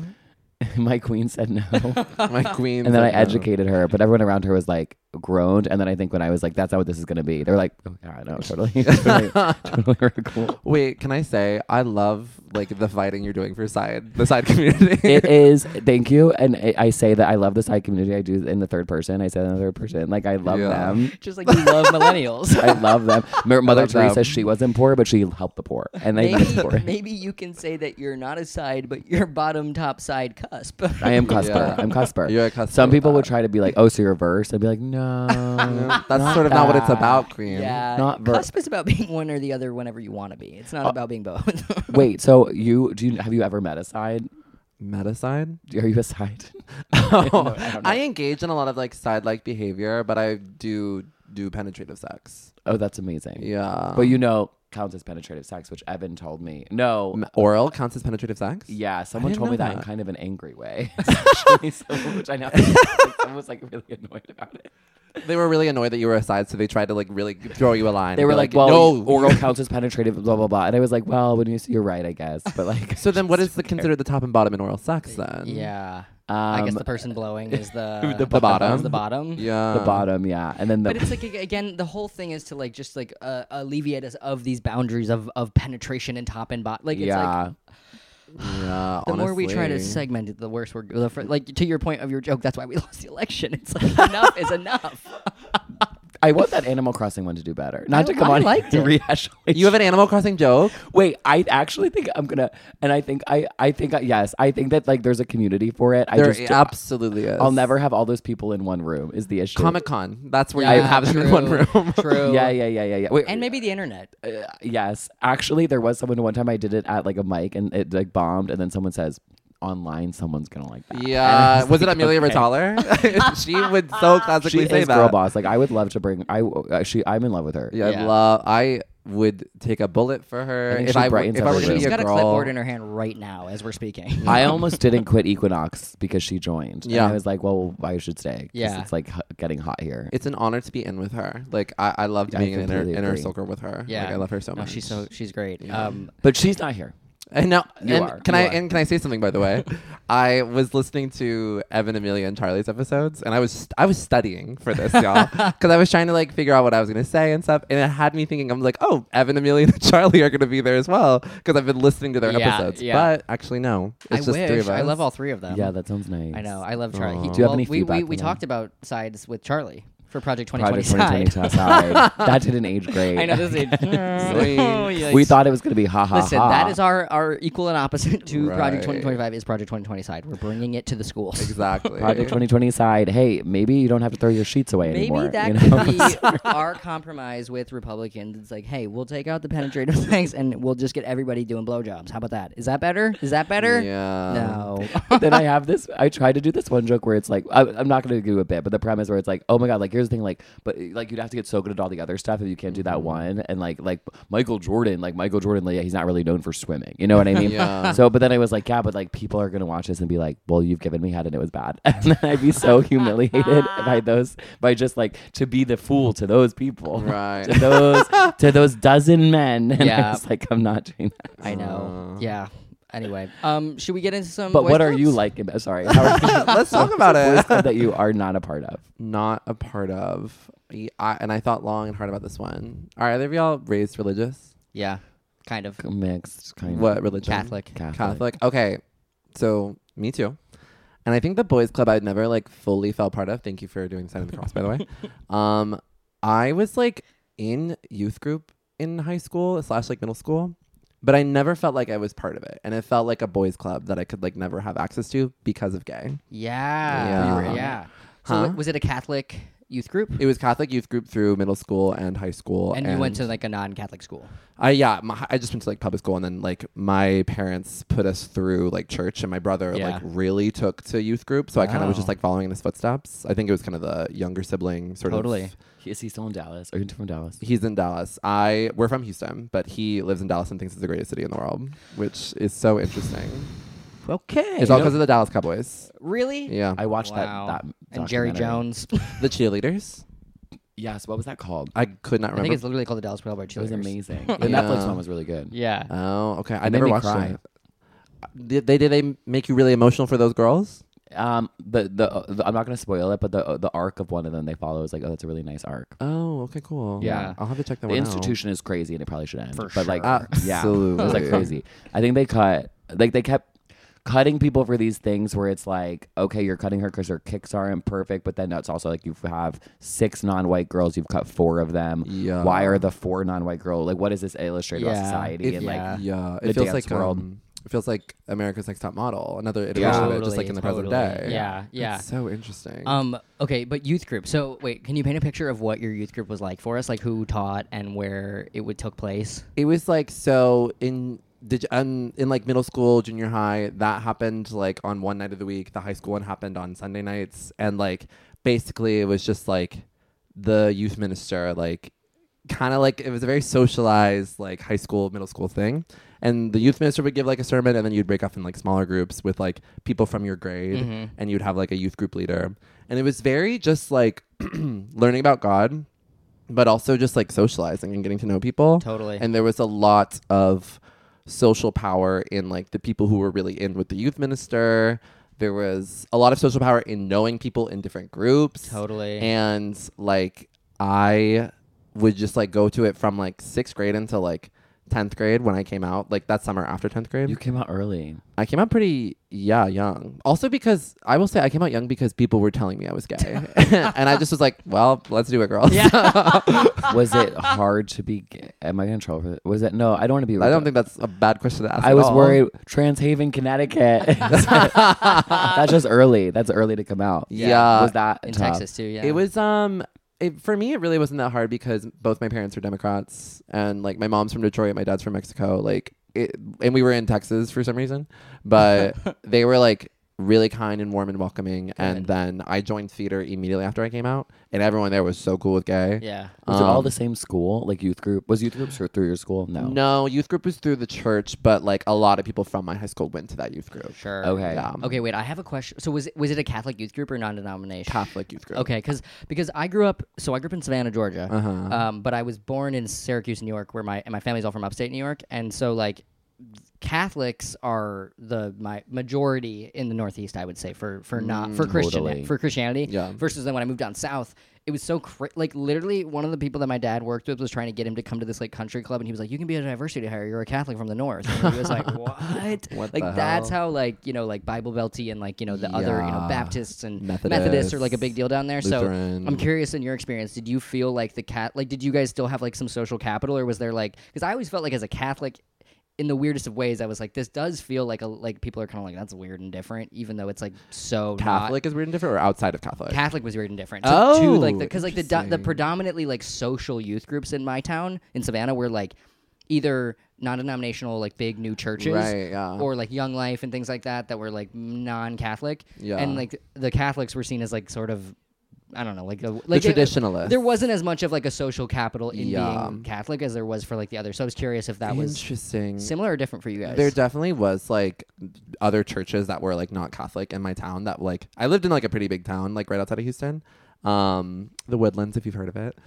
my queen said no, My queen. and then I said no. educated her, but everyone around her was like groaned, and then I think when I was like, that's not what this is gonna be, they were like, oh yeah, no, totally, totally really cool. Wait, can I say I love like the fighting you're doing for the side community. It is. Thank you. And I say that I love the side community. I do in the third person. I say that in the third person. Like I love Yeah. them. Just like you love millennials. I love them. Mother love Teresa, them. she wasn't poor, but she helped the poor, and they helped the poor. Maybe you can say that you're not a side, but you're bottom top side cusp. I am cusper. Yeah. I'm cusper. You're a cusper Some with people would that. try to be like, "Oh, so you're verse." I'd be like, "No, That's sort of not what it's that. about, Queen. Yeah, Not cusp is about being one or the other whenever you want to be. It's not about being both. Wait, so have you ever met a side? Metaside? Are you a side? Oh, don't know. I engage in a lot of like side-like behavior, but I do penetrative sex. Oh, that's amazing. Yeah. But counts as penetrative sex, which Evan told me. No. Oral counts as penetrative sex? Yeah, someone didn't told me know that in that. kind of an angry way, actually, which I know. Someone was like really annoyed about it. They were really annoyed that you were aside, so they tried to like really throw you a line. They and were be like, well, no. oral counts as penetrative, blah, blah, blah. And I was like, well, when you're right, I guess. But like, So then what is considered the top and bottom in oral sex then? Yeah. I guess the person blowing is the bottom. is the bottom. Yeah. the bottom, yeah. And then the. But it's like again, the whole thing is to like just like alleviate us of these boundaries of penetration and top and bottom. Like it's like Yeah. the more we try to honestly. segment it, the worse we're like to your point of your joke. That's why we lost the election. It's like enough is enough. I want that Animal Crossing one to do better. Not to come I on liked and it. rehash. You have an Animal Crossing joke? Wait, I actually think I'm gonna, and I think yes, I think that like there's a community for it. There I just absolutely is. I'll never have all those people in one room. Is the issue? Comic-Con. That's where Yeah, you have them in one room. True. Yeah. Wait, And maybe the internet. yes, actually, there was someone one time I did it at like a mic and it like bombed, and then someone says online someone's gonna like that. Yeah. Was it like, Amelia okay. Rataller? She would so She classically say is that. girl boss. Like I would love to bring. I'm in love with her. Yeah, Yeah. I would take a bullet for her I think if she I brightens if I were every going to room. be She's a got a girl. clipboard in her hand right now as we're speaking. I almost didn't quit Equinox because she joined. Yeah. And I was like, well, I should stay. 'Cause Yeah. It's like getting hot here. It's an honor to be in with her. Like I loved I being in completely inner agree. circle with her. Yeah. Like, I love her so No, much. she's great. Yeah. But she's not here. And now, You and are. can You I are. and can I say something by the way? I was listening to Evan, Amelia, and Charlie's episodes, and I was studying for this, y'all, because I was trying to like figure out what I was gonna say and stuff, and it had me thinking. I'm like, oh, Evan, Amelia, and Charlie are gonna be there as well because I've been listening to their Yeah, episodes. yeah. But actually, no, I it's just wish. three of us. I love all three of them. Yeah, that sounds nice. I know. I love Charlie. Aw. He, Do you have well, any we feedback we from talked about sides with Charlie for Project Project 2020 2020 side. side. That didn't age great. I know this is. Sweet. We thought it was gonna be ha ha Listen, ha. that is our equal and opposite to Right. Project 2025 is Project 2020 side. We're bringing it to the schools. Exactly. Project 2020 side. Hey, maybe you don't have to throw your sheets away Maybe anymore. that you know? could be our compromise with Republicans. It's like, hey, we'll take out the penetrative things and we'll just get everybody doing blowjobs. How about that? Is that better? Is that better? Yeah. No. Then I have this. I tried to do this one joke where it's like, I'm not going to do a bit, but the premise where it's like, oh my god, like here's the thing, like, but like you'd have to get so good at all the other stuff if you can't do that one. And like Michael Jordan, like yeah, he's not really known for swimming. You know what I mean? Yeah. So, but then I was like, yeah, but like people are gonna watch this and be like, well, you've given me head and it was bad, and then I'd be so humiliated by just like to be the fool to those people, Right. to those dozen men. And Yeah. I was like, I'm not doing that. I know. Yeah. Anyway, should we get into some? But voice what are clips? you like? Sorry, how are you, Let's talk about voice it. clip that you are not a part of. Not a part of. And I thought long and hard about this one. Are either of y'all raised religious? Yeah, kind of. Mixed kind What of religion? Catholic. Catholic. Okay. So me too. And I think the boys club I'd never like fully felt part of. Thank you for doing Sign of the Cross, by the way. I was like in youth group in high school / like middle school, but I never felt like I was part of it. And it felt like a boys club that I could like never have access to because of gay. Yeah. Yeah. Yeah. So Huh? was it a Catholic youth group? It was Catholic youth group through middle school and high school. And you went to like a non-Catholic school. I just went to like public school, and then like my parents put us through like church, and my brother Yeah. like really took to youth group, so I kind of was just Wow. like following in his footsteps. I think it was kind of the younger sibling sort Totally. of. Is he still in Dallas? Are you from Dallas? He's in Dallas. We're from Houston, but he lives in Dallas and thinks it's the greatest city in the world, which is so interesting. Okay. It's all because of the Dallas Cowboys. Really? Yeah, I watched Wow. that And Jerry documentary. Jones. the cheerleaders. Yes, what was that called? I could not I remember. think it's literally called the Dallas Cowboys It was Cheerleaders. amazing. The Yeah. Netflix one was really good. Yeah. Oh, okay. I It made never me watched cry. it. Did they make you really emotional for those girls? The I'm not gonna spoil it, but the arc of one of them they follow is like, oh, that's a really nice arc. Oh, okay, cool. Yeah. I'll have to check that The one institution is crazy and it probably should end. For but like, sure. yeah, Absolutely. it was like crazy. I think they kept cutting people for these things where it's like, okay, you're cutting her because her kicks aren't perfect, but then it's also like you have 6 non-white girls, you've cut 4 of them. Yeah. Why are the 4 non-white girls like? What does this illustrate about Yeah. society and Yeah. like? Yeah, the it feels dance like world. It feels like America's Next Top Model, another iteration of it, just like in the present day. Yeah, yeah. It's so interesting. Okay, but youth group. So wait, can you paint a picture of what your youth group was like for us? Like who taught and where it would took place? It was like so in like middle school, junior high, that happened like on one night of the week. The high school one happened on Sunday nights, and like basically it was just like the youth minister like kind of like it was a very socialized like high school middle school thing, and the youth minister would give like a sermon, and then you'd break off in like smaller groups with like people from your grade, Mhm. and you'd have like a youth group leader, and it was very just like learning about God, but also just like socializing and getting to know people. Totally. And there was a lot of social power in like the people who were really in with the youth minister. There was a lot of social power in knowing people in different groups. Totally. And like I would just like go to it from like 6th grade until like 10th grade when I came out, like that summer after 10th grade. You came out early. I came out pretty, young. Also because I will say I came out young because people were telling me I was gay. And I just was like, well, let's do it, girls. Yeah. Was it hard to be gay? Am I going to trouble for it? Was it? No, I don't want to be. I don't think that's a bad question to ask. I at was all. worried. Transhaven, Connecticut. That's just early. That's early to come out. Yeah. Was that in tough? Texas too, yeah. It was for me it really wasn't that hard because both my parents are Democrats and like my mom's from Detroit, my dad's from Mexico, and we were in Texas for some reason, but they were like really kind and warm and welcoming. And then I joined theater immediately after I came out, and everyone there was so cool with gay. Yeah. Was it all the same school? Like youth group? Was youth groups through your school? No, youth group was through the church, but like a lot of people from my high school went to that youth group. Sure. Okay. Yeah. Okay, wait, I have a question. So was it a Catholic youth group or non-denominational? Catholic youth group. Okay, because I grew up in Savannah, Georgia. Uh-huh. But I was born in Syracuse, New York, where my family's all from upstate New York, and so like Catholics are my majority in the Northeast, I would say, for Christianity. Yeah. Versus then when I moved down south, it was so like literally one of the people that my dad worked with was trying to get him to come to this like country club, and he was like, "You can be a diversity hire. You're a Catholic from the North." And he was like, "What?" What like the that's hell? how like like Bible Belty and like the other Yeah. Baptists and Methodists, Methodists are like a big deal down there. Lutheran. So I'm curious, in your experience, did you feel like did you guys still have like some social capital, or was there like, because I always felt like as a Catholic, in the weirdest of ways, I was like, this does feel like people are kind of like, that's weird and different, even though it's like so Catholic is weird and different, or outside of Catholic? Catholic was weird and different. Oh, to like because like the interesting. predominantly like social youth groups in my town in Savannah were like either non-denominational like big new churches, Right, yeah. or like Young Life and things like that were like non-Catholic, Yeah. and like the Catholics were seen as like sort of, I don't know, like the like traditionalists. there wasn't as much of like a social capital in Yeah. being Catholic as there was for like the others. So I was curious if that was interesting. similar or different for you guys. There definitely was like other churches that were like not Catholic in my town that like I lived in like a pretty big town like right outside of Houston, the Woodlands, if you've heard of it,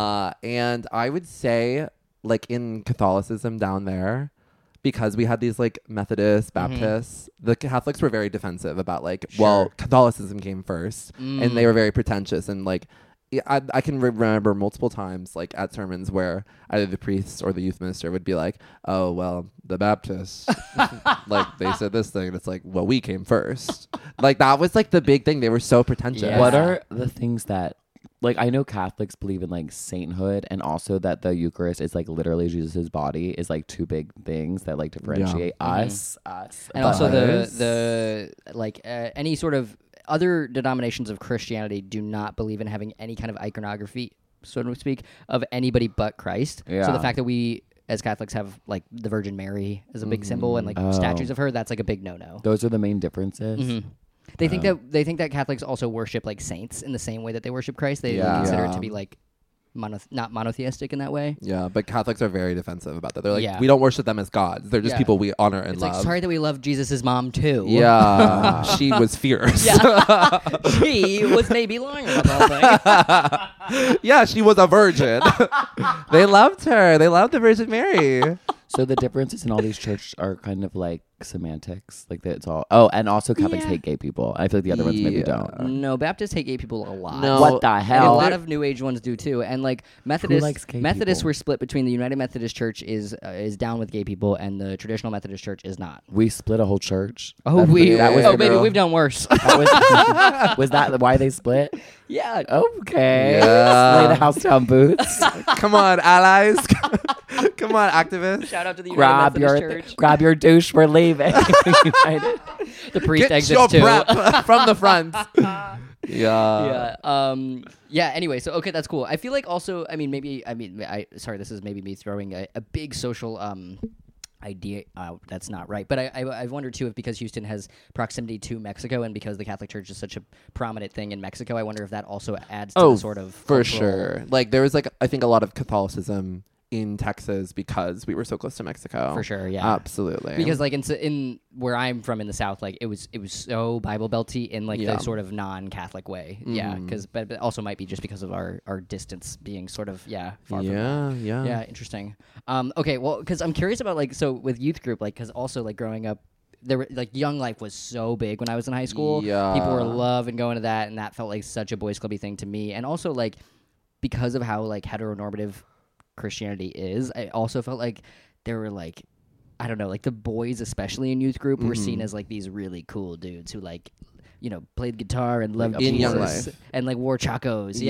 and I would say like in Catholicism down there, because we had these like Methodists, Baptists, the Catholics were very defensive about like, well, Catholicism came first, and they were very pretentious and like. Yeah, I can remember multiple times, like at sermons, where either the priest or the youth minister would be like, "Oh, well, the Baptists, like they said this thing," and it's like, "Well, we came first." Like that was like the big thing. They were so pretentious. Yeah. What are the things that, like, I know Catholics believe in like sainthood, and also that the Eucharist is like literally Jesus's body, is like two big things that like differentiate us, and also others. the like any sort of other denominations of Christianity do not believe in having any kind of iconography, so to speak, of anybody but Christ. So Yeah. the fact that we as Catholics have like the Virgin Mary as a big symbol and like statues of her, that's like a big no-no. Those are the main differences. They think that Catholics also worship like saints in the same way that they worship Christ. They Yeah. consider it Yeah. to be like not monotheistic in that way. Yeah, but Catholics are very defensive about that. They're like, Yeah. we don't worship them as gods. They're just Yeah. people we honor and It's love. like, sorry that we love Jesus' mom too. Yeah, she was fierce. Yeah. She was maybe lying about the whole thing. Yeah, she was a virgin. They loved her. They loved the Virgin Mary. So the differences in all these churches are kind of like semantics, like it's all. Oh, and also Catholics Yeah. hate gay people. I feel like the other ones maybe Yeah. don't. No, Baptists hate gay people a lot. No. What the And a hell? lot of New Age ones do too, and like likes Methodists gay Methodists people? were split between the United Methodist Church is down with gay people, and the traditional Methodist Church is not. We split a whole church. Oh, That's we the- that was oh the baby, girl. we've done worse. That was that why they split? Yeah. Okay. Yeah. Lay the house down, boots. Come on, allies. Come on, activists. Shout out to the United grab Methodist your Church. grab your douche. We're leaving. United. The priest Get exits your too. prep from the front. Yeah. Yeah. Anyway, so okay, that's cool. I feel like also, sorry, this is maybe me throwing a big social idea. That's not right, but I've wondered too if because Houston has proximity to Mexico and because the Catholic Church is such a prominent thing in Mexico, I wonder if that also adds to the sort of for cultural- sure. Like there was like I think a lot of Catholicism in Texas because we were so close to Mexico. For sure, yeah. Absolutely. Because like in where I'm from in the South, like it was so Bible belty in like the sort of non-Catholic way. Yeah, because but also might be just because of our distance being sort of far from that. Yeah, interesting. Okay, well, because I'm curious about like so with youth group, like because also like growing up. There were like Young Life was so big when I was in high school. Yeah. People were loving going to that, and that felt like such a boys clubby thing to me. And also like because of how like heteronormative Christianity is, I also felt like there were like I don't know, like the boys especially in youth group were seen as like these really cool dudes who like played guitar and loved in Jesus Young Life. and like wore chacos.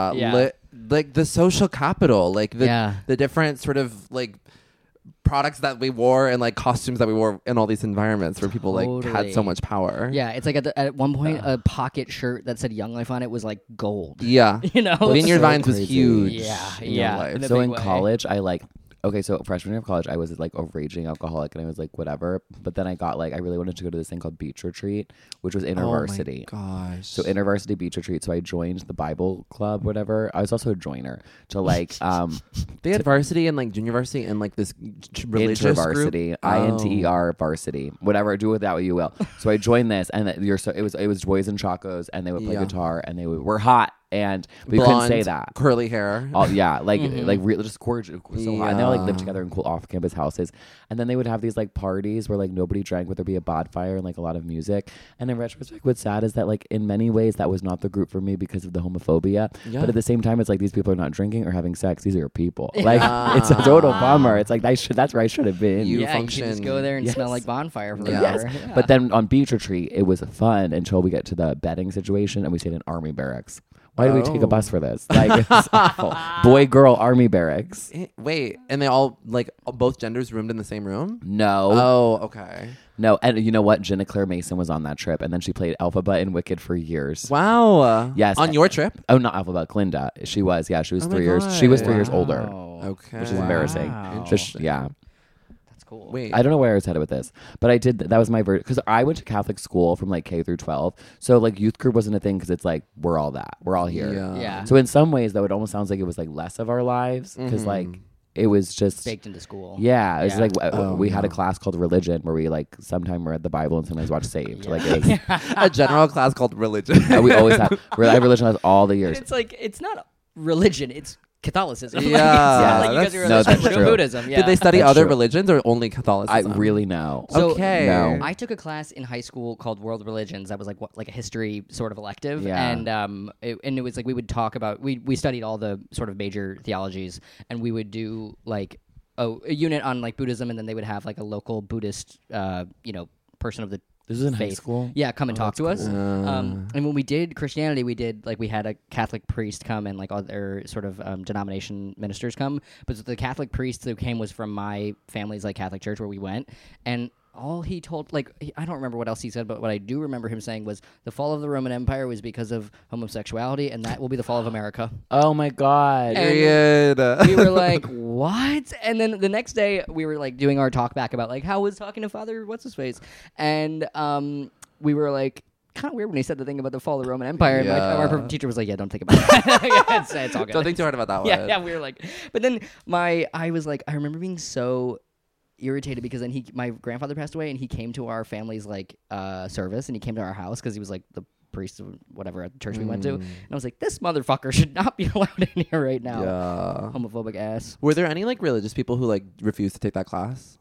Like the social capital, like the different sort of like products that we wore and like costumes that we wore in all these environments where people like had so much power. Yeah, it's like at one point a pocket shirt that said Young Life on it was like gold. Yeah, Vineyard Vines was crazy. huge. Yeah. So in college, I like. Okay, so freshman year of college, I was like a raging alcoholic, and I was like, whatever. But then I got like, I really wanted to go to this thing called Beach Retreat, which was InterVarsity. Oh my gosh. So InterVarsity Beach Retreat. So I joined the Bible club, whatever. I was also a joiner to like. They had varsity and like junior varsity and like this religious InterVarsity, group. INTER varsity, whatever. Do with that what you will. So I joined this, and it was boys and chacos, and they would play guitar, and they were hot. And but you couldn't say that. Curly hair. Oh yeah, like just gorgeous, so hot. And they all like lived together in cool off-campus houses. And then they would have these like parties where like nobody drank, but there'd be a bonfire and like a lot of music. And in retrospect, what's sad is that like in many ways that was not the group for me because of the homophobia. Yeah. But at the same time, it's like these people are not drinking or having sex. These are your people. Like it's a total bummer. It's like that's where I should have been. You you function. can just go there and smell like bonfire for Yes. But then on Beach Retreat, it was fun until we get to the bedding situation and we stayed in army barracks. Why did we take a bus for this? Like, it's awful. Boy, girl, army barracks. Wait, and they all, like, both genders roomed in the same room? No. Oh, okay. No, and you know what? Jenna Claire Mason was on that trip, and then she played Elphaba in Wicked for years. Wow. Yes. On your trip? Oh, not Elphaba, Glinda. She was 3 my years. God. She was 3 years older, Okay. which is embarrassing. Interesting. Yeah. Cool. Wait. I don't know where I was headed with this, but I did. That was my because I went to Catholic school from like K through 12. So like youth group wasn't a thing because it's like we're all that. We're all here. Yeah. So in some ways, though, it almost sounds like it was like less of our lives because like it was just baked into school. Yeah, it was like we had a class called religion where we like sometimes read the Bible and sometimes watched Saved. Like it was a general class called religion. we always had religion has all the years. It's like it's not religion. It's Catholicism. Yeah, like you guys are that's true. Buddhism. Yeah. Did they study That's other true. religions or only Catholicism? I really know. So, okay. No. I took a class in high school called World Religions. That was like a history sort of elective, Yeah. and it was like we would talk about we studied all the sort of major theologies, and we would do like a unit on like Buddhism, and then they would have like a local Buddhist person of the This was in high faith. school? Yeah, come and talk to us. cool. And when we did Christianity, we had a Catholic priest come and like other sort of denomination ministers come. But the Catholic priest who came was from my family's like Catholic church where we went. And all he told, I don't remember what else he said, but what I do remember him saying was the fall of the Roman Empire was because of homosexuality, and that will be the fall of America. Oh my God. Period. We were like, what? And then the next day we were like doing our talk back about like how was talking to Father what's his face, and we were like kind of weird when he said the thing about the fall of the Roman Empire. And our teacher was like, yeah, don't think about it. it's all good. Don't think too hard about that one. Yeah, we were like, but then I was like, I remember being so irritated because then my grandfather passed away and he came to our family's like service and he came to our house because he was like the priest of whatever at the church we went to, and I was like, this motherfucker should not be allowed in here right now. Yeah. Homophobic ass. Were there any like religious people who like refused to take that class?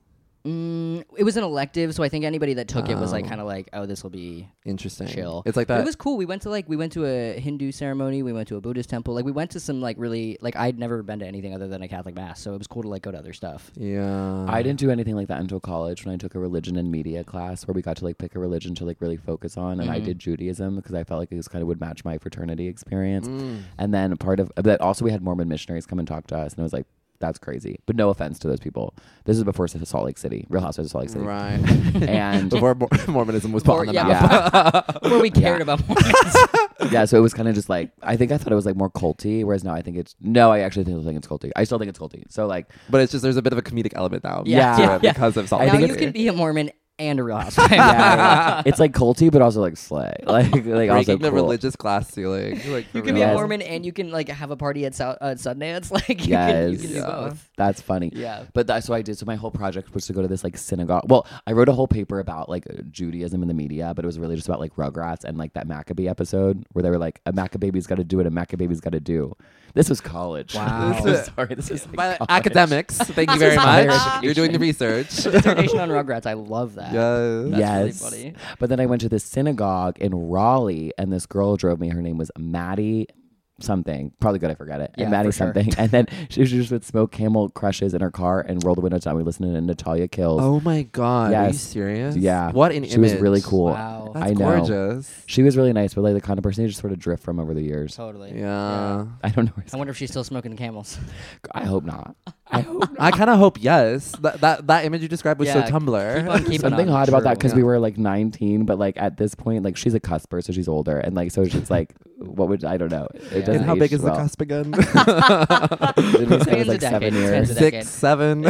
It was an elective, so I think anybody that took it was like kind of like, oh, this will be Interesting. chill. It's like But that. it was cool. We went to a Hindu ceremony. We went to a Buddhist temple. Like we went to some like really like I'd never been to anything other than a Catholic mass, so it was cool to like go to other stuff. Yeah. I didn't do anything like that until college when I took a religion and media class where we got to like pick a religion to like really focus on, and I did Judaism because I felt like it was kind of would match my fraternity experience. And then but also we had Mormon missionaries come and talk to us, and it was like, that's crazy. But no offense to those people. This is before Salt Lake City, Real Housewives of Salt Lake City. Right. And Before Mormonism was put on the map. yeah. Before we cared about Mormons. Yeah, so it was kind of just like, I thought it was like more culty, whereas now I think I actually think it's culty. I still think it's culty. So like, But it's just there's a bit of a comedic element now. Yeah. to Yeah. it because of Salt Lake Now City. you can be a Mormon and a Real Housewife. Yeah. It's like culty, but also like slay. Like also Breaking the cool. religious glass ceiling. Like, You for can be real. a Yes. Mormon and you can like have a party at Sundance. Like you Yes. can do Yeah. both. That's funny. Yeah. But so I did. So my whole project was to go to this like synagogue. Well, I wrote a whole paper about like Judaism in the media, but it was really just about like Rugrats and like that Maccabee episode where they were like, a Maccababy's got to do what a Maccababy's got to do. This was college. Wow. Sorry, this is like By college. academics, thank you This very is much. higher You're doing the education. research. Dissertation on Rugrats. I love that. Yes. That's Yes. really funny. But then I went to this synagogue in Raleigh, and this girl drove me. Her name was Maddie something. Probably good I forget it. Yeah, and Maddie for sure. something. And then she just would smoke Camel Crushes in her car and roll the windows down. We listened to Natalia Kills. Oh my God. Are you Yes. serious? Yeah. What an She image. was really cool. Wow. That's I know. gorgeous. She was really nice, but like the kind of person you just sort of drift from over the years. Totally. Yeah. I don't know. I wonder if she's still smoking Camels. I hope not. I hope I kind of hope yes. That image you described was Yeah, so Tumblr. keep on keeping something on, odd about that true. because Yeah. we were like 19, but like at this point, like she's a cusper, so she's older, and like so it's just like, what would I don't know. It Yeah. doesn't And how age big is well. the cusp again? Didn't we say it was Spans a like 7 decade, years? spans a decade. 6, 7.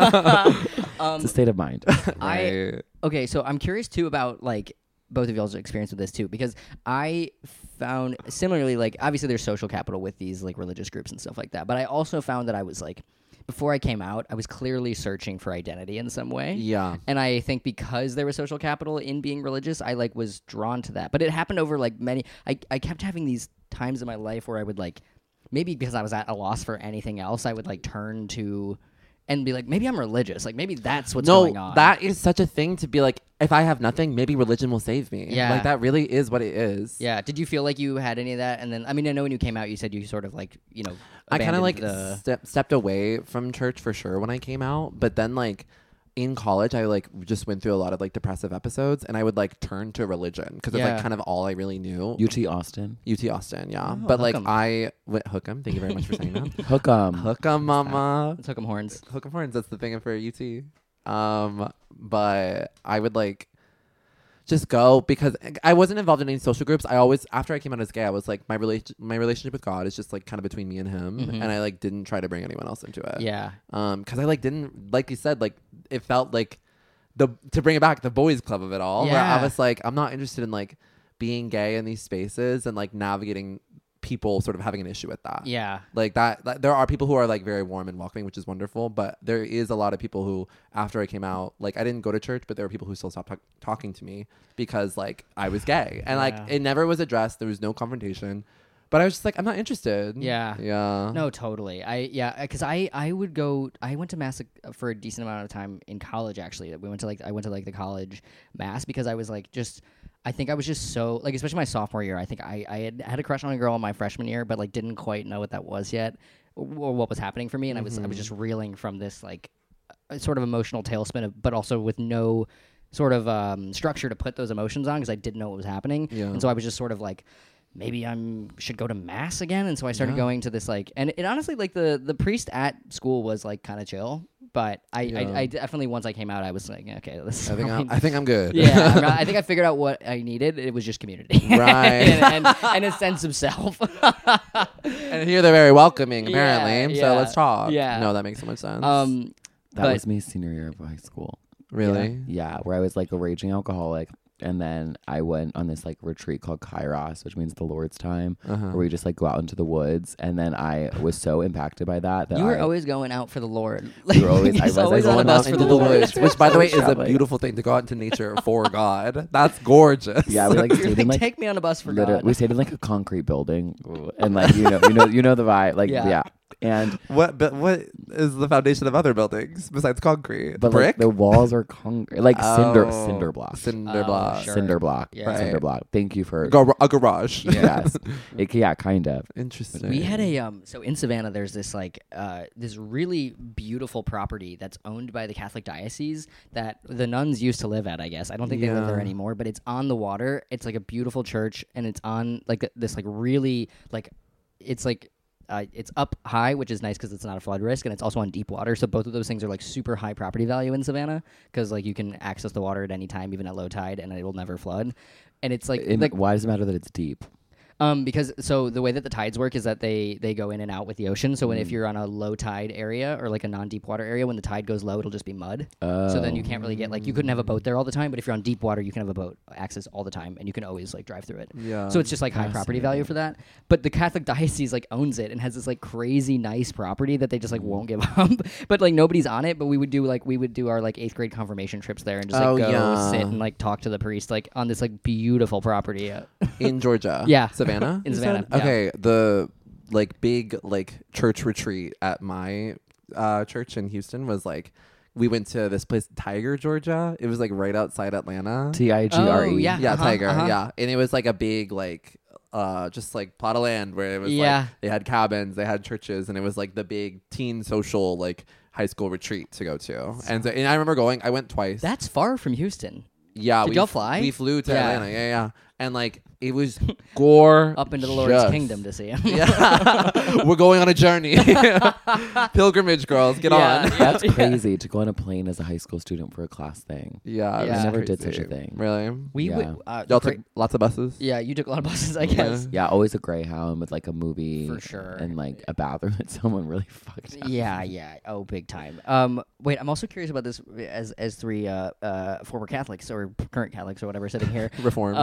It's a state of mind. I okay, so I'm curious too about like both of y'all's experience with this too, because I found similarly, like obviously there's social capital with these like religious groups and stuff like that, but I also found that I was like, before I came out, I was clearly searching for identity in some way. Yeah. And I think because there was social capital in being religious, I like was drawn to that. But it happened over like many. I kept having these times in my life where I would like, maybe because I was at a loss for anything else, I would like turn to and be like, maybe I'm religious. Like maybe that's what's No, going on. that is such a thing to be like, if I have nothing, maybe religion will save me. Yeah. Like that really is what it is. Yeah. Did you feel like you had any of that? And then, I mean, I know when you came out, you said you sort of like, you know, I kind of like abandoned the. stepped away from church for sure when I came out, but then like in college I like just went through a lot of like depressive episodes, and I would like turn to religion because it's Yeah. like kind of all I really knew. UT Austin. UT Austin, yeah. Oh, But like Hookem. I went Hookem. Thank you very much for saying that. Hook 'em. Hookem, mama. Let's hook 'em horns. Hookem Horns. That's the thing for UT. But I would like just go because I wasn't involved in any social groups. I always, after I came out as gay, I was like, my relationship with God is just like kind of between me and him, Mhm. and I like didn't try to bring anyone else into it. Yeah. Because I like didn't, like you said, like it felt like to bring it back, the boys' club of it all. Where Yeah. I was like, I'm not interested in like being gay in these spaces and like navigating people sort of having an issue with that. Yeah. Like that there are people who are like very warm and welcoming, which is wonderful, but there is a lot of people who after I came out, like I didn't go to church, but there were people who still stopped talking to me because like I was gay, and like Yeah. it never was addressed. There was no confrontation, but I was just like, I'm not interested. Yeah. Yeah. No, totally. Because I went to mass for a decent amount of time in college. Actually, I went to like the college mass because I was like I think I was just so like, especially my sophomore year. I think I had a crush on a girl in my freshman year, but like didn't quite know what that was yet or what was happening for me, and I was just reeling from this like sort of emotional tailspin, but also with no sort of structure to put those emotions on because I didn't know what was happening, Yeah. and so I was just sort of like, maybe should go to mass again. And so I started going to this like, and it honestly like the priest at school was like kind of chill, but I definitely, once I came out, I was like, okay, this is I think I'm good. yeah, I think I figured out what I needed. It was just community, Right. and a sense of self. And here they're very welcoming, apparently. Yeah, So yeah, let's talk. yeah. No, that makes so much sense. That but- was me senior year of high school. really? Yeah, where I was like a raging alcoholic. And then I went on this like retreat called Kairos, which means the Lord's time, Uh-huh. where we just like go out into the woods. And then I was so impacted by that You were I, always going out for the Lord. You were always- I He's was, always like, on a going bus out for into the the Lord. woods, which by the way is a Traveling. beautiful thing to go out into nature for God. That's gorgeous. yeah, we like You're stayed like, in like take me on a bus for literally, God. we stayed in like a concrete building, and like you know the vibe, like Yeah. yeah. And What is the foundation of other buildings besides concrete? but Brick? like the walls are concrete, like cinder Oh, block, Cinder Oh, block. sure. cinder block, Yeah. cinder Right. block. Thank you for A garage. yes, yeah, kind of. Interesting. We had a so in Savannah there's this like this really beautiful property that's owned by the Catholic diocese that the nuns used to live at, I guess. I don't think they live there Yeah. anymore, but it's on the water. It's like a beautiful church, and it's on like this like really like it's like it's up high, which is nice because it's not a flood risk, and it's also on deep water. So both of those things are like super high property value in Savannah because like you can access the water at any time, even at low tide, and it will never flood. And it's like Why does it matter that it's deep? Because so the way that the tides work is that they go in and out with the ocean. So if you're on a low tide area or like a non-deep water area, when the tide goes low, it'll just be mud. So then you can't really get you couldn't have a boat there all the time. But if you're on deep water, you can have a boat access all the time, and you can always like drive through it. Yeah. So it's just like high property value for that. But the Catholic diocese like owns it and has this like crazy nice property that they just like won't give up. But like nobody's on it. But we would do our like 8th grade confirmation trips there and just like go sit and like talk to the priest like on this like beautiful property in Georgia. Yeah. Savannah. In you Savannah, said? yeah. Okay. The like big like church retreat at my church in Houston was like we went to this place Tiger, Georgia. It was like right outside Atlanta. Tigre. Oh, yeah. Yeah, Tiger. uh-huh. Yeah, and it was like a big like just like plot of land where it was Yeah. like they had cabins, they had churches, and it was like the big teen social like high school retreat to go to. And I remember going. I went twice. That's far from Houston. Yeah, Did y'all fly? We flew to Yeah. Atlanta. Yeah. And like it was gore Up into the Lord's kingdom to see him. Yeah, we're going on a journey. Pilgrimage, girls, get Yeah. on. That's crazy to go on a plane as a high school student for a class thing. Yeah, it Yeah. was I never did crazy. such a thing. Really? We Yeah. would. Y'all took lots of buses. Yeah, you took a lot of buses, I Yeah. guess. Yeah, always a Greyhound with like a movie For sure. and like a bathroom that someone really fucked up. Yeah. Oh, big time. Wait, I'm also curious about this as three former Catholics or current Catholics or whatever sitting here. Reformed.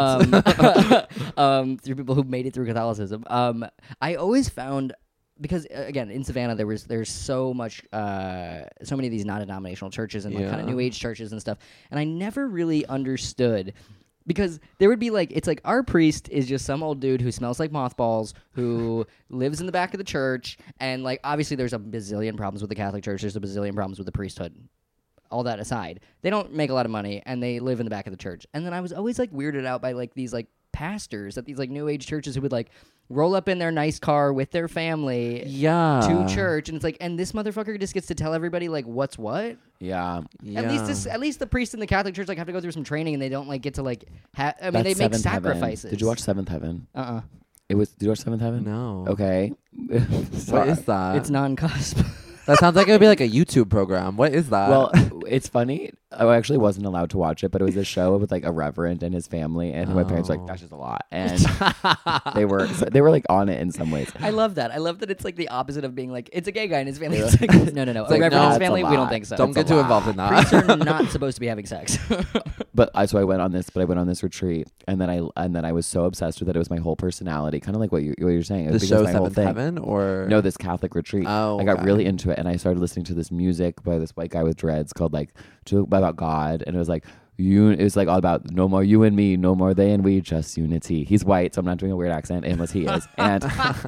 Three people who made it through Catholicism. I always found because again in Savannah there's so many of these non-denominational churches and like kind of Yeah. New Age churches and stuff, and I never really understood. Because there would be like, it's like our priest is just some old dude who smells like mothballs, who lives in the back of the church, and like obviously there's a bazillion problems with the Catholic Church, there's a bazillion problems with the priesthood. All that aside, they don't make a lot of money, and they live in the back of the church. And then I was always like weirded out by like these like pastors at these like New Age churches who would like roll up in their nice car with their family yeah. to church, and it's like, and this motherfucker just gets to tell everybody like what's what. Yeah. At least the priest in the Catholic Church like have to go through some training, and they don't like get to like. I mean, That's they make Seventh Heaven. sacrifices. Did you watch Seventh Heaven? Uh-uh. Did you watch Seventh Heaven? No. Okay. What is that? It's non-cusp. That sounds like it would be like a YouTube program. What is that? Well, it's funny. I actually wasn't allowed to watch it, but it was a show with like a reverend and his family, and my parents were like, "That's just a lot," and they were like on it in some ways. I love that. I love that it's like the opposite of being like it's a gay guy and his family. It's like, no. like, A reverend no, and his that's a family, we don't lot. think so. Don't That's get a too lot. involved in that. Priests are not supposed to be having sex. But so I went on this retreat, and then I was so obsessed with it. It was my whole personality, kind of like what you're saying. It The was show my whole Seventh thing. Heaven, or No, this Catholic retreat. Oh, I got okay. really into it, and I started listening to this music by this white guy with dreads called like about God, and it was like it was like all about no more you and me, no more they and we, just unity. He's white, so I'm not doing a weird accent, unless he is. And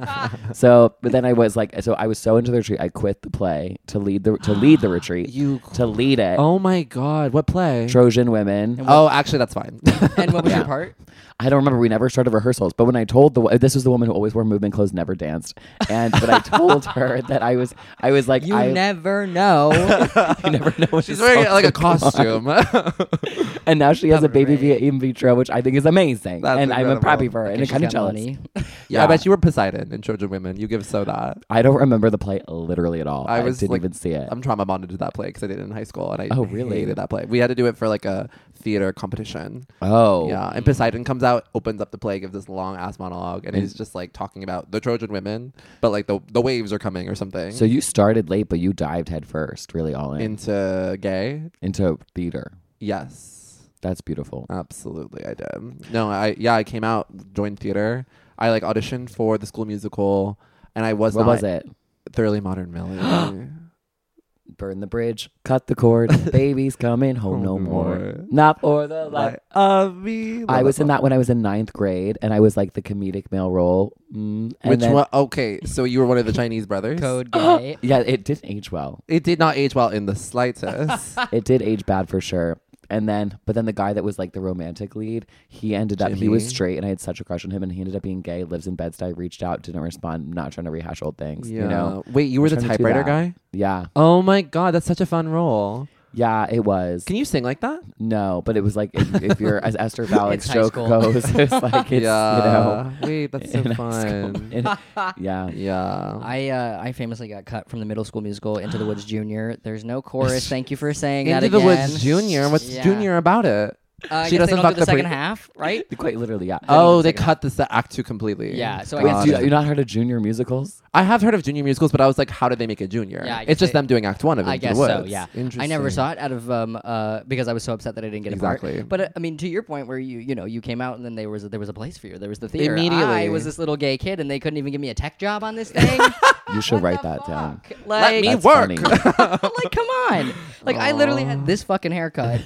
but then I was so into the retreat, I quit the play to lead the retreat. To lead it. Oh my God, what play? Trojan Women. Oh, actually, that's fine. And what was Yeah. your part? I don't remember. We never started rehearsals. But when I told this was the woman who always wore movement clothes, never danced. And but I told her that I was like, You never know. you never know when She's the wearing songs like a are gone. costume. And now she has a Covered baby right. via in vitro, which I think is amazing. That's and I'm incredible. happy for her. And Because I'm kind of she's got jealous. money. Yeah, I bet you were Poseidon in Trojan Women. You give so that. I don't remember the play literally at all. I was didn't like- even see it. I'm trauma bonded to that play because I did it in high school, and I Oh, really? hated that play. We had to do it for like a theater competition. Oh. Yeah, and Poseidon comes out, opens up the play, gives this long ass monologue, and he's just like talking about the Trojan women, but like the waves are coming or something. So you started late, but you dived head first, really all in. into gay? into theater. Yes, That's beautiful. absolutely, I did. No, I came out, joined theater. I like auditioned for the School Musical, and I was What not was it? Thoroughly Modern Millie. Burn the bridge, cut the cord, baby's coming home no more. Not for the life. Like, of me. I was in that when I was in 9th grade, and I was like the comedic male role. And Which then- one? Okay, so you were one of the Chinese brothers. Code gay. Yeah, it didn't age well. It did not age well in the slightest. It did age bad for sure. But then the guy that was like the romantic lead, he ended up, he was Jimmy? straight, and I had such a crush on him, and he ended up being gay, lives in Bed-Stuy, reached out, didn't respond, not trying to rehash old things, you know? Wait, you were the Trying to do typewriter that. guy? Yeah. Oh my God, that's such a fun role. Yeah, it was. Can you sing like that? No, but it was like if you're, as Esther Valek's It's high joke school. goes, it's like, it's, you know. Wait, that's so in high school. fun. Yeah. Yeah. I famously got cut from the middle school musical Into the Woods Junior. There's no chorus. Thank you for saying Into that the again. Woods Junior. What's Yeah. Junior about it? I She guess they doesn't don't fuck do the the second pre- half, right? Quite literally, yeah. Oh, the they second cut the act 2 completely. Yeah, so I Wait, guess do you not heard of junior musicals? I have heard of junior musicals, but I was like, how did they make it junior? Yeah, I guess it's just they- them doing act 1 of I Into guess the so. Woods. Yeah, Interesting. I never saw it out of because I was so upset that I didn't get a part. Exactly. But I mean, to your point, where you came out and then there was a place for you. There was the theater. Immediately. I was this little gay kid and they couldn't even give me a tech job on this thing. You should What write the that down. fuck? Like, me That's work. funny. like, come on. Like, I literally had this fucking haircut.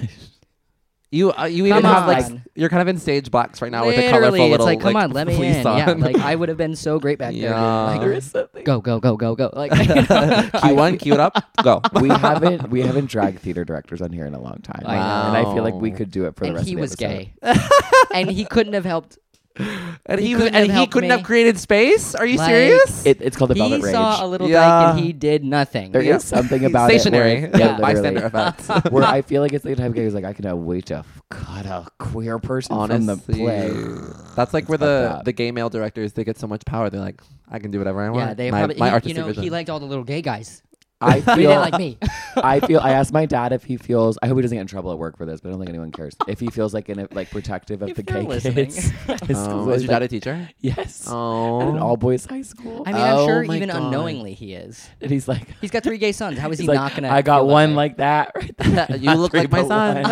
You even Come have like on. you're kind of in stage blacks right now with a Literally, colorful it's little like, come on, let me fleece in. on. Yeah, like I would have been so great back there. Yeah. There Like, is something. go, go, go, go, go. Like, Q1, cue it up, go. we haven't dragged theater directors on here in a long time. I know. And I feel like we could do it for the and rest he of the was episode. gay, and he couldn't have helped. And He he couldn't have helped couldn't me. have created space. Are you Like, serious? It's called the He Velvet Rage. saw a little Yeah. dyke and he did nothing. There is Yeah. something about Stationary. it. Where, Yeah. Bystander literally. effect. Where I feel like it's the type of guy who's like, I cannot wait to cut a queer person from the Honestly, play. that's like where It's like the gay male directors, they get so much power. They're like, I can do whatever I want. Yeah, they my, probably. my he, artistic he vision. liked all the little gay guys. I But he feel didn't like me. I asked my dad if he feels. I hope he doesn't get in trouble at work for this, but I don't think anyone cares. If he feels like protective of If the you're gay listening. kids. His school is is your dad like- a teacher? Yes. Oh, At an all boys high school. I mean, I'm Oh sure my even God. unknowingly he is. And he's like, He's got 3 gay sons. How is he he's like, not gonna? I got feel that one way? like that right there. you look like my son.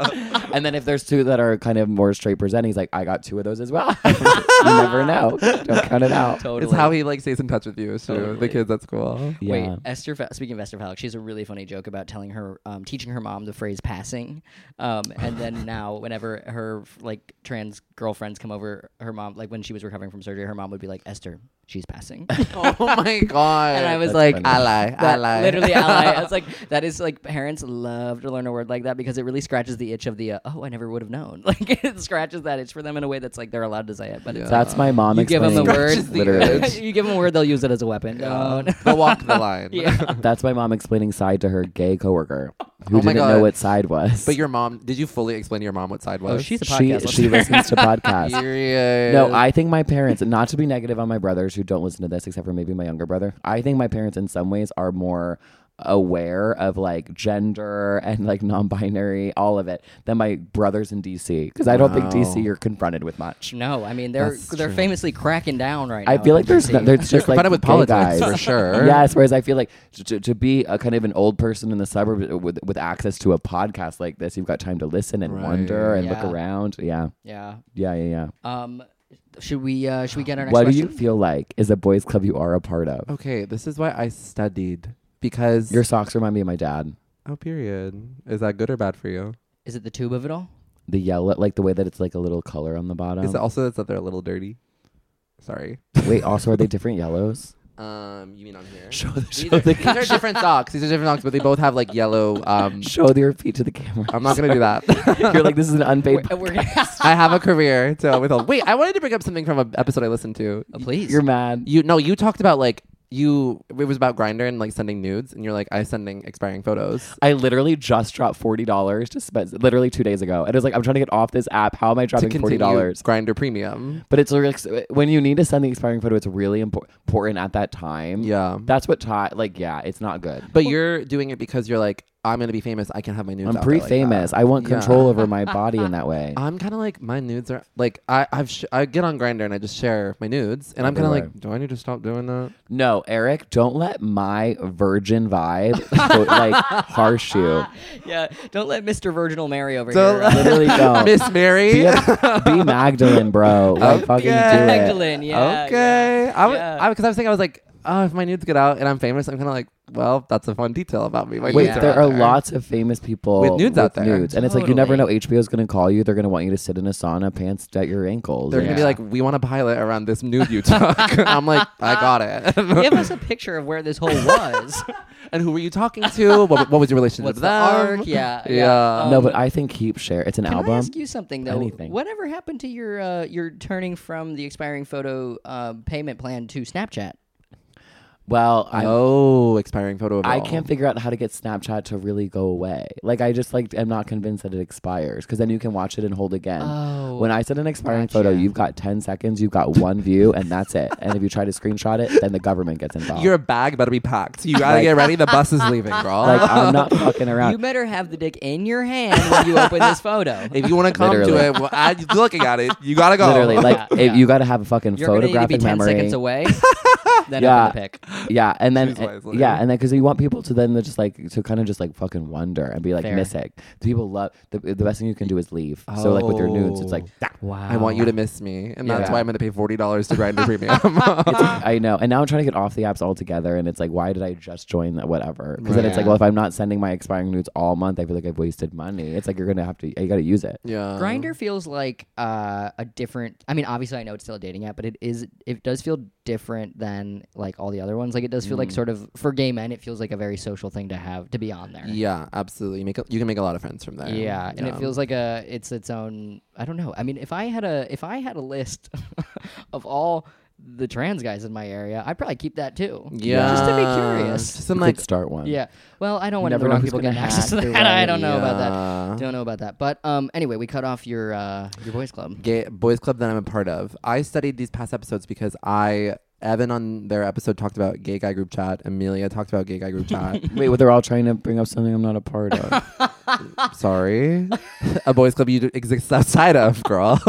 And then if there's 2 that are kind of more straight presenting, he's like, I got 2 of those as well. You never know. Don't count it out. Totally. It's how he like stays in touch with you. So Totally. the kids at school. Yeah. Wait, Esther. Speaking of Esther Fallick, she has a really funny joke about telling her, teaching her mom the phrase "passing," and then now, whenever her like trans girlfriends come over, her mom, like when she was recovering from surgery, her mom would be like, "Esther, she's passing," Oh my god. and I was That's like, funny. ally, that- ally. literally ally. I was like, that is like parents love to learn a word like that because it really scratches the itch of the oh, I never would have known. Like it scratches that itch for them in a way that's like they're allowed to say it, but it's That's my mom you give them explaining. a word, Scratches the literally. itch. you give them a word, they'll use it as a weapon. Don't. They'll walk the line. Yeah. That's my mom explaining side to her gay coworker who Oh my didn't know God. what side was. But your mom, did you fully explain to your mom what side was? Oh, she's a she podcast. she listens to podcasts. Period. No, I think my parents, not to be negative on my brothers who don't listen to this, except for maybe my younger brother. I think my parents in some ways are more aware of like gender and like non-binary, all of it, than my brothers in DC. Because I don't think Wow. DC you're confronted with much. No, I mean they're That's they're true. famously cracking down right now. I feel like in there's DC. there's just like confronted with gay politics guys. for sure. Yes, whereas I feel like to be a kind of an old person in the suburbs with access to a podcast like this, you've got time to listen and wonder Right. and look Yeah. around. Yeah, Yeah. yeah. Should we get our next What do question? you feel like is a boys' club you are a part of? Okay, this is why I studied because Your socks remind me of my dad. oh, period. Is that good or bad for you? Is it the tube of it all? The yellow, like the way that it's like a little color on the bottom. Is it also that they're a little dirty? Sorry. Wait, also are they different yellows? You mean on here? Show These are different socks. These are different socks, but they both have like yellow. Show your feet to the camera. I'm not gonna do that. You're like, this is an unpaid. We're I have a career to withhold. Wait, I wanted to bring up something from an episode I listened to. please. You're mad. You talked about like it was about Grindr and like sending nudes, and you're like, I'm sending expiring photos. I literally just dropped $40 to spend literally 2 days ago. And it was like, I'm trying to get off this app. How am I To dropping continue $40? Grindr Premium. But it's really, when you need to send the expiring photo, it's really important at that time. Yeah. That's what yeah, it's not good. But you're doing it because you're like, I'm gonna be famous. I can have my nudes. I'm out there like pre-famous. that. I want Yeah. control over my body in that way. I'm kind of like my nudes are like I get on Grindr and I just share my nudes, and I'm kind of Everywhere. like, do I need to stop doing that? No, Eric, don't let my virgin vibe like harsh you. yeah, don't let Mr. Virginal Mary over Don't here. Literally don't. Miss Mary. Be Magdalene, bro. Like fucking do Okay. it. Magdalene, yeah. Okay. Yeah. Because I was thinking, I was like, oh, if my nudes get out and I'm famous, I'm kind of like, well, that's a fun detail about me. My Wait, nudes there out are lots of famous people With nudes out there. nudes. And it's like you never Totally. know. HBO's going to call you. They're going to want you to sit in a sauna, pants at your ankles. They're and- gonna be like, we want a pilot around this nude you took. I'm like, I got it. Give us a picture of where this hole was. And who were you talking to? What was your relationship What's with the them? arc? Yeah. Yeah. no, but I think keep share. It's an Can album. I ask you something though? Anything. Whatever happened to your turning from the expiring photo payment plan to Snapchat? Well, expiring photo of I all. can't figure out how to get Snapchat to really go away. Like, I just like am not convinced that it expires because then you can watch it and hold again. Oh, When I send an expiring gotcha. photo, you've got 10 seconds, you've got one view, and that's it. And if you try to screenshot it, then the government gets involved. Your bag better be packed. You gotta Like- get ready. The bus is leaving, girl. like, I'm not fucking around. You better have the dick in your hand when you open this photo. if you want to come Literally. to it, well, as you're looking at it, you gotta go. Literally, like, Yeah, if yeah. you got to have a fucking You're gonna need to be photographic 10 memory. seconds away. Then Yeah. open the pic. Yeah, and then Choose wisely. yeah, and then because you want people to then just like to kind of just like fucking wonder and be like Fair. miss it. People love the best thing you can do is leave. So like with your nudes, it's like Wow. I want you to miss me, and that's Yeah. why I'm gonna pay $40 to Grindr Premium. I know, and now I'm trying to get off the apps altogether, and it's like why did I just join that whatever? Because then it's like Yeah. well if I'm not sending my expiring nudes all month, I feel like I've wasted money. It's like you're gonna have to you got to use it. Yeah. Grinder feels like a different. I mean, obviously, I know it's still a dating app, but it does feel different than like all the other ones. Like it does feel like sort of for gay men, it feels like a very social thing to have to be on there. Yeah, absolutely. You can make a lot of friends from there. Yeah, and it feels like it's its own. I don't know. I mean, if I had a list of all the trans guys in my area, I'd probably keep that too. Yeah. Just to be curious. Just You some could like start one. Yeah. Well, I don't want never the know wrong who's people gonna getting access to hack that. the I right- don't know about that. Yeah. Don't know about that. But anyway, we cut off your boys club. Gay boys club that I'm a part of. I studied these past episodes because Evan on their episode talked about gay guy group chat. Amelia talked about gay guy group chat. Wait, well, they're all trying to bring up something I'm not a part of. Sorry. A boys club you exist outside of, girl.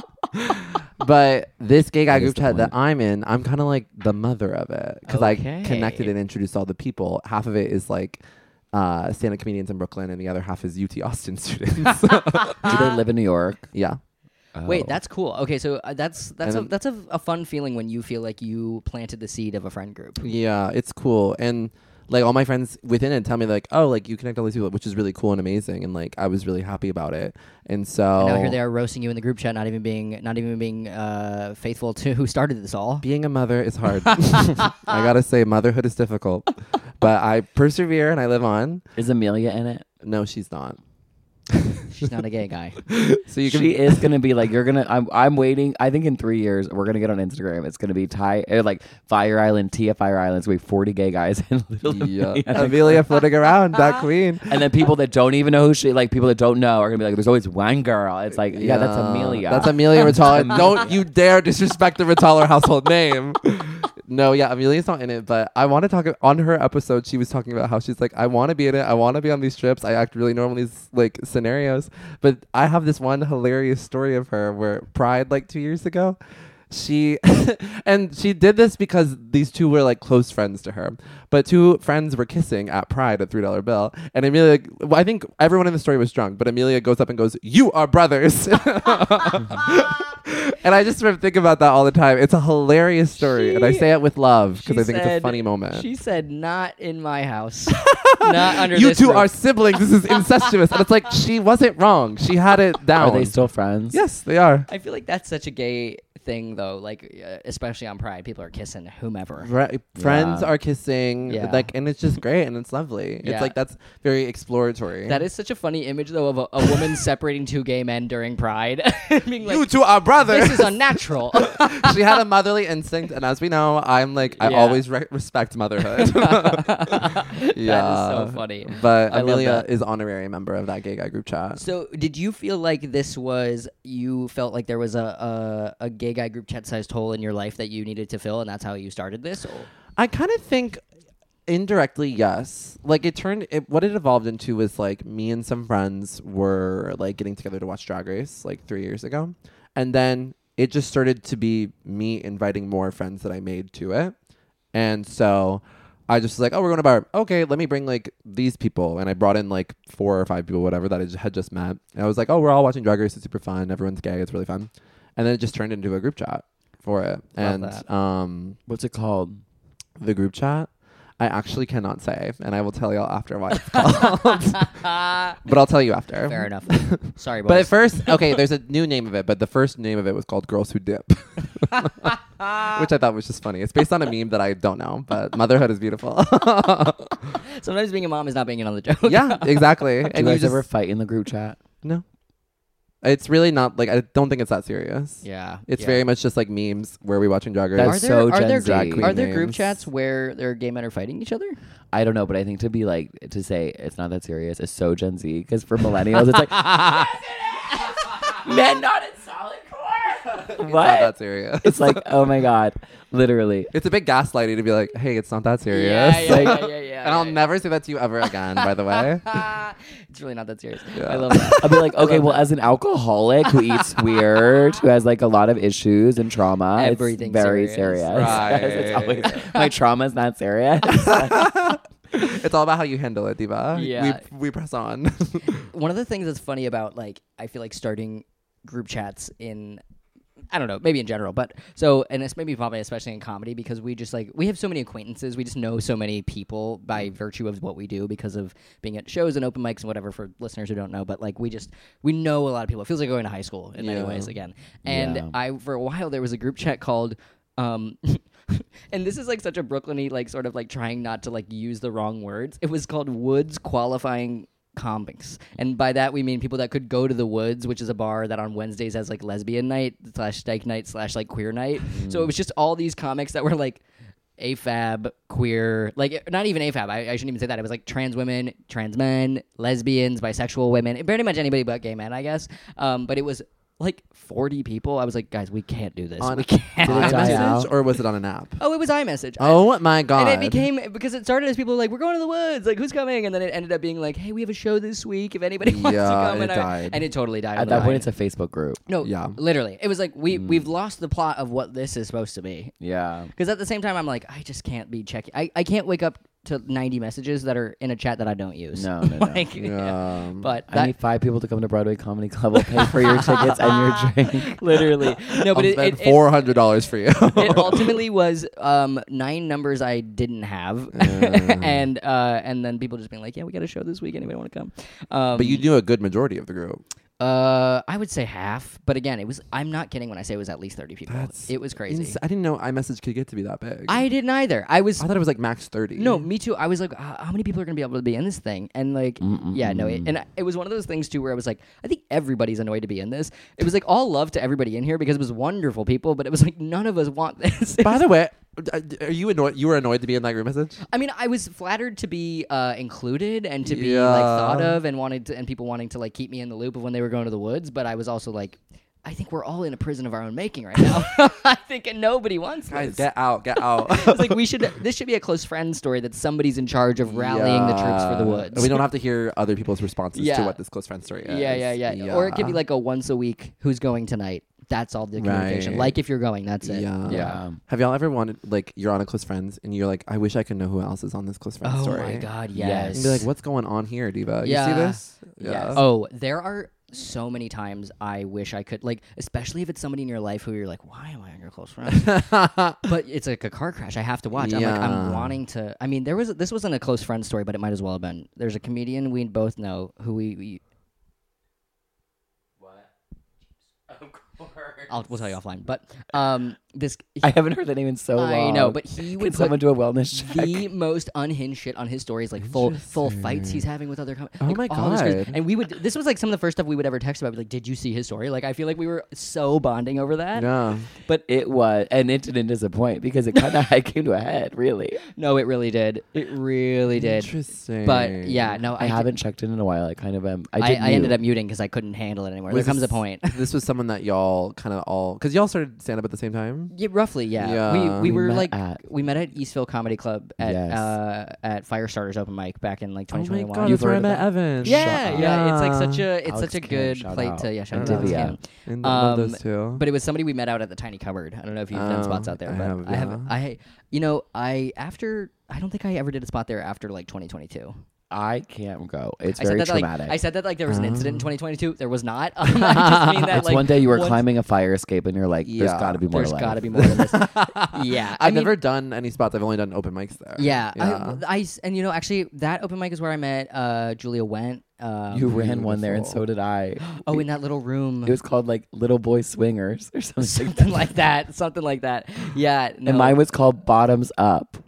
But this gay guy That is group the chat that point. I'm in, I'm kind of like the mother of it because Okay. I connected and introduced all the people. Half of it is like stand-up comedians in Brooklyn, and the other half is UT Austin students. Do they live in New York? Yeah. Wait, Oh. that's cool. Okay, so that's And a fun feeling when you feel like you planted the seed of a friend group. Yeah, it's cool. And like all my friends within it tell me like, oh, like you connect all these people, which is really cool and amazing. And like I was really happy about it. And so And now here they are roasting you in the group chat, not even being faithful to who started this all. being a mother is hard. I gotta say, motherhood is difficult. But I persevere and I live on. Is Amelia in it? No, she's not. She's not a gay guy. So you can She is gonna be like you're gonna. I'm waiting. I think in 3 years we're gonna get on Instagram. It's gonna be like Fire Island, Tia Fire Island. It's gonna be 40 gay guys and little yeah. Amelia. Amelia floating around, that queen. And then people that don't even know who she like people that don't know are gonna be like, there's always one girl. It's like yeah, that's Amelia. That's Amelia Ritaller. Don't you dare disrespect the Ritaller household name. No, yeah, Amelia's not in it, but I want to talk on her episode. She was talking about how she's like, I want to be in it. I want to be on these trips. I act really normal in these like scenarios, but I have this one hilarious story of her where Pride like 2 years ago, she and she did this because these two were like close friends to her, but two friends were kissing at Pride at $3 bill, and Amelia, I think everyone in the story was drunk, but Amelia goes up and goes, "You are brothers." And I just sort of think about that all the time. It's a hilarious story, and I say it with love because I think it's a funny moment. She said, "Not in my house. Not under You this two roof." are siblings. This is incestuous. And it's like, she wasn't wrong. She had it down. Are they still friends? Yes, they are. I feel like that's such a gay thing, though. Like, especially on Pride, people are kissing whomever. Friends Yeah. are kissing, Yeah. like, and it's just great and it's lovely. Yeah. It's like that's very exploratory. That is such a funny image, though, of a woman separating two gay men during Pride, being you like, two are brothers. "This is unnatural." She had a motherly instinct, and as we know, I'm like I Yeah. always respect motherhood. That is so funny. But I love Amelia that. is honorary member of that gay guy group chat. So, did you feel like you felt like there was a gay guy group chat sized hole in your life that you needed to fill, and that's how you started this? Or? I kind of think indirectly, yes. Like what it evolved into was like me and some friends were like getting together to watch Drag Race like 3 years ago. And then it just started to be me inviting more friends that I made to it. And so I just was like, oh, we're going to bar. Okay, let me bring like these people. And I brought in like 4 or 5 people, whatever, that I had just met. And I was like, oh, we're all watching Drag Race. It's super fun. Everyone's gay. It's really fun. And then it just turned into a group chat for it. Love And that. What's it called? the group chat, I actually cannot say, and I will tell y'all after what it's called. But I'll tell you after. Fair enough. Sorry, boys. But at first, okay, there's a new name of it, but the first name of it was called Girls Who Dip, which I thought was just funny. It's based on a meme that I don't know, but motherhood is beautiful. Sometimes being a mom is not being in on the joke. Yeah, exactly. Do And you you guys just ever fight in the group chat? no. It's really not like I don't think it's that serious. Yeah. It's yeah. very much just like memes where we watching Drag Race. That's Are there, so are Gen there, Z. are there group names. chats where their gay men are fighting each other? I don't know, but I think to say it's not that serious is so Gen Z because for millennials it's like men not in solid core. It's not What? that serious. It's like, oh my god, literally. It's a big gaslighting to be like, hey, it's not that serious. Yeah. And I'll never say that to you ever again, by the way. It's really not that serious. Yeah. I love that. I'll be like, okay, well, as an alcoholic who eats weird, who has like a lot of issues and trauma, Everything's it's very serious. serious. Right. It's always, my trauma's not serious. It's all about how you handle it, Diva. Yeah. We press on. One of the things that's funny about like I feel like starting group chats in I don't know, maybe in general, but so and it's maybe probably especially in comedy because we just like we have so many acquaintances, we just know so many people by virtue of what we do because of being at shows and open mics and whatever for listeners who don't know, but like we know a lot of people. It feels like going to high school in many Yeah. ways again. And Yeah. I for a while there was a group chat called and this is like such a Brooklyn-y like sort of like trying not to like use the wrong words. It was called Woods Qualifying Comics, and by that we mean people that could go to the Woods, which is a bar that on Wednesdays has like lesbian night / steak night / like queer night. So it was just all these comics that were like AFAB, queer, like not even AFAB. I shouldn't even say that. It was like trans women, trans men, lesbians, bisexual women, pretty much anybody but gay men, I guess. But it was like 40 people. I was like, guys, we can't do this. On We can't. Did it die out? iMessage or was it on an app? Oh, it was iMessage. Oh my god! And it became because it started as people were like, we're going to the Woods, like who's coming? And then it ended up being like, hey, we have a show this week. If anybody wants to Yeah, come, and it died. and it totally died. At that point, it's a Facebook group. no, Yeah. literally, it was like we've lost the plot of what this is supposed to be. Yeah. Because at the same time, I'm like, I just can't be checking. I can't wake up to 90 messages that are in a chat that I don't use. No. like, Yeah. But I that, need 5 people to come to Broadway Comedy Club. We'll pay for your tickets and your drink. literally, no, but I'll it spend $400 for you. it ultimately was 9 numbers I didn't have, and then people just being like, yeah, we got a show this week. Anybody want to come? But you knew a good majority of the group. I would say half, but again, it was. I'm not kidding when I say it was at least 30 people. It was crazy. I didn't know iMessage could get to be that big. I didn't either. I thought it was like max 30. No, me too. I was like, how many people are gonna be able to be in this thing? And like, yeah, no. It was one of those things too, where I was like, I think everybody's annoyed to be in this. It was like all love to everybody in here because it was wonderful people, but it was like none of us want this. By the way, are you annoyed? You were annoyed to be in that group message? I mean, I was flattered to be included and to be Yeah. like thought of and people wanting to like keep me in the loop of when they were going to the Woods. But I was also like, I think we're all in a prison of our own making right now. I think nobody wants Guys, this. get out, get out. It's like this should be a close friend story that somebody's in charge of rallying the troops for the Woods. And we don't have to hear other people's responses to Yeah. what this close friend story is. Yeah. Or it could be like a once a week, who's going tonight? That's all the communication. Right. Like if you're going, that's it. Yeah. Have y'all ever wanted, like, you're on a close friends and you're like, I wish I could know who else is on this close friend Oh story. my God, Yes. yes. And be like, what's going on here, Diva? Yeah. You see this? Yes. Oh, there are so many times I wish I could, like, especially if it's somebody in your life who you're like, why am I on your close friends? But it's like a car crash I have to watch. I'm like, I'm Yeah. wanting to. I mean, this wasn't a close friend story, but it might as well have been. There's a comedian we both know who we we'll tell you offline. But this I haven't heard that name in so long. I know, but he Can would someone put do a wellness check? the most unhinged shit on his stories, like full fights he's having with other Oh like, my all this crazy- God. And we would. This was like some of the first stuff we would ever text about. Like, did you see his story? Like, I feel like we were so bonding over that. Yeah. But it was, and it didn't disappoint because it kind of came to a head, really. No, it really did. It really did. Interesting. But yeah, no, I haven't checked in a while. I kind of am. I ended up muting because I couldn't handle it anymore. Was There comes a this- point. This was someone that y'all kind of all, because y'all started stand up at the same time. Yeah, roughly, yeah. Yeah. We were met like at- we met at Eastville Comedy Club at Yes. at Firestarters open mic back in like Oh my 2021. God, You've that's where I heard of met that? Evan. Yeah, Shut yeah. up. It's like such a Alex such a Kim, good shout plate out. to shout And out to Divya. Kim. And I love those two. But it was somebody we met out at the Tiny Cupboard. I don't know if you've done spots out there, I but have, I don't think I ever did a spot there after like 2022. I can't go. It's I very said that traumatic. like I said that like there was an incident in 2022. There was not. I just mean that it's like one day you were once- climbing a fire escape and you're like, there's Yeah. got to be more There's to life. got to be more than this. Yeah, I've mean, never done any spots. I've only done open mics there. Yeah, Yeah. and actually that open mic is where I met Julia Went. You ran one there, and Beautiful. so did I. Oh, in that little room. It was called like Little Boy Swingers or something. something like that. Something like that. Yeah. No. And mine was called Bottoms Up.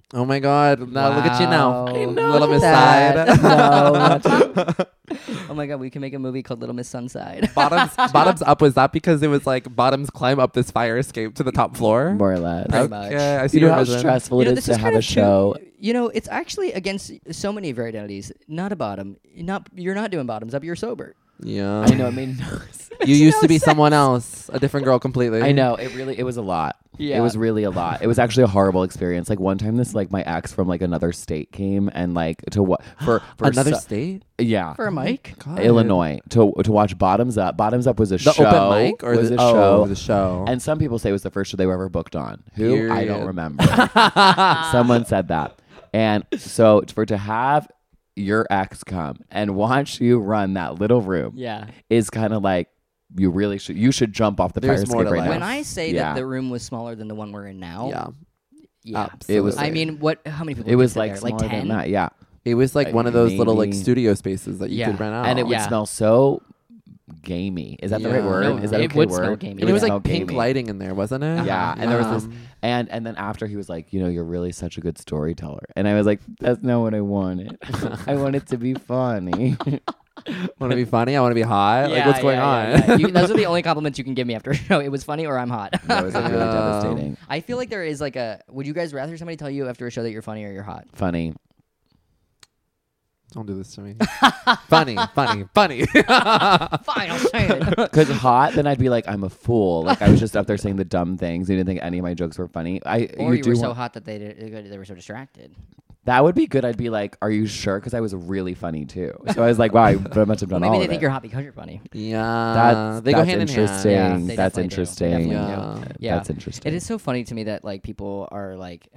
Oh my God! Now look at you now, Wow. I know Little Miss that. Side. No. Oh my God, we can make a movie called Little Miss Sunside. Bottoms up. Was that because it was like bottoms climb up this fire escape to the top floor? More or less. Pretty Okay, much. I see You know your how vision. stressful it is to have a show. It's actually against so many of your identities. Not a bottom. You're not doing bottoms up. You're sober. Yeah, I know. It made no sense. You used no to be sense. someone else, a different girl completely. I know. It was a lot. Yeah. It was really a lot. It was actually a horrible experience. Like one time, this like my ex from like another state came and like to what for Another su- state. yeah. For a mic. God. Illinois to watch Bottoms Up. Bottoms Up was a The show. open mic or was the a show. the show. And some people say it was the first show they were ever booked on. Who? I don't Period. remember. Someone said that. And so to have your ex come and watch you run that little room Yeah. is kind of like you should jump off the There's fire more escape to right life. now. When I say Yeah. that the room was smaller than the one we're in now, yeah, yeah. It was- I mean, how many people? It could was fit like there? smaller like 10. than that. Yeah. it was like one of those little like Maybe. studio spaces that you Yeah. could rent out, And it would Yeah. smell so gamey. Is that the right Yeah. word? No, Is that it okay would word? smell gamey. And it was smell like pink gamey. lighting in there, wasn't it? Yeah, and there was this, Um, and then after he was like, you're really such a good storyteller, and I was like, that's not what I wanted. I want it to be funny. want to be funny. I want to be hot. Like what's going on? Those are the only compliments you can give me after a show. It was funny or I'm hot. That was like really Yeah. devastating. I feel like there is like a. Would you guys rather somebody tell you after a show that you're funny or you're hot? Funny. Don't do this to me. funny. Fine, I'll say it. Because hot, then I'd be like, I'm a fool. Like I was just up there saying the dumb things. You didn't think any of my jokes were funny. Or you do were so want- hot that they were so distracted. That would be good. I'd be like, are you sure? Because I was really funny too. So I was like, wow, I must have done Well, maybe all they of think it. you're hot because you're funny. Yeah, they go hand in hand. interesting. Yeah, they That's definitely do. They interesting. definitely Yeah. Yeah. That's interesting. It is so funny to me that like people are like,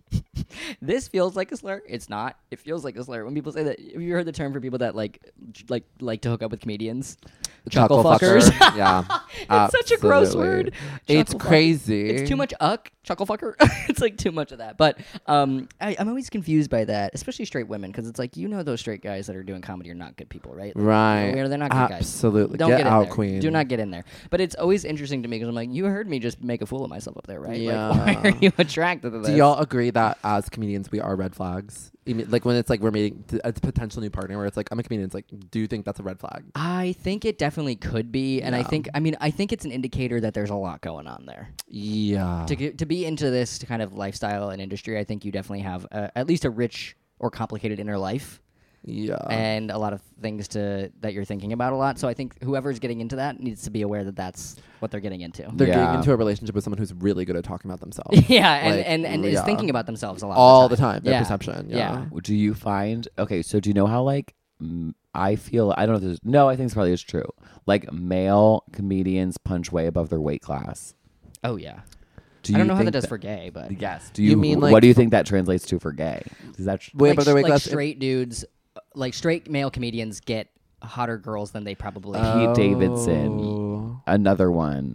this feels like a slur. It's not. It feels like a slur when people say that. Have you heard the term for people that like to hook up with comedians? Chuckle fuckers. fucker. Yeah, It's such a gross absolutely. word. It's Chuckle fuck. crazy. It's too much chuckle fucker. It's like too much of that. But I'm always confused by that, especially straight women, because it's like those straight guys that are doing comedy are not good people, right? Like, Right. they're not good guys. Absolutely. Don't Get get in out, there. queen. Do not get in there. But it's always interesting to me because I'm like, you heard me just make a fool of myself up there, right? Yeah. Like, why are you attracted to this? Do y'all agree that as comedians we are red flags? Like when it's like we're meeting a potential new partner, where it's like I'm a comedian. It's like, do you think that's a red flag? I think it definitely could be, and Yeah. I think it's an indicator that there's a lot going on there. Yeah. To be into this kind of lifestyle and industry, I think you definitely have at least a rich or complicated inner life. Yeah. And a lot of things that you're thinking about a lot. So I think whoever's getting into that needs to be aware that that's what they're getting into. They're getting Yeah. into a relationship with someone who's really good at talking about themselves. Yeah, and, Like, and is yeah. thinking about themselves a lot all of the time. Their Yeah. perception. Yeah. Do you find okay? So do you know how like I feel? I don't know if this. No, I think this probably is true. Like male comedians punch way above their weight class. Oh yeah. Do I don't know how think that does for gay, but Yes. Do You you, mean, what like, do you think that translates to for gay? Is that Wait, like, but the weight like class. straight dudes, like straight male comedians get hotter girls than they probably. Pete Davidson. Oh. another one?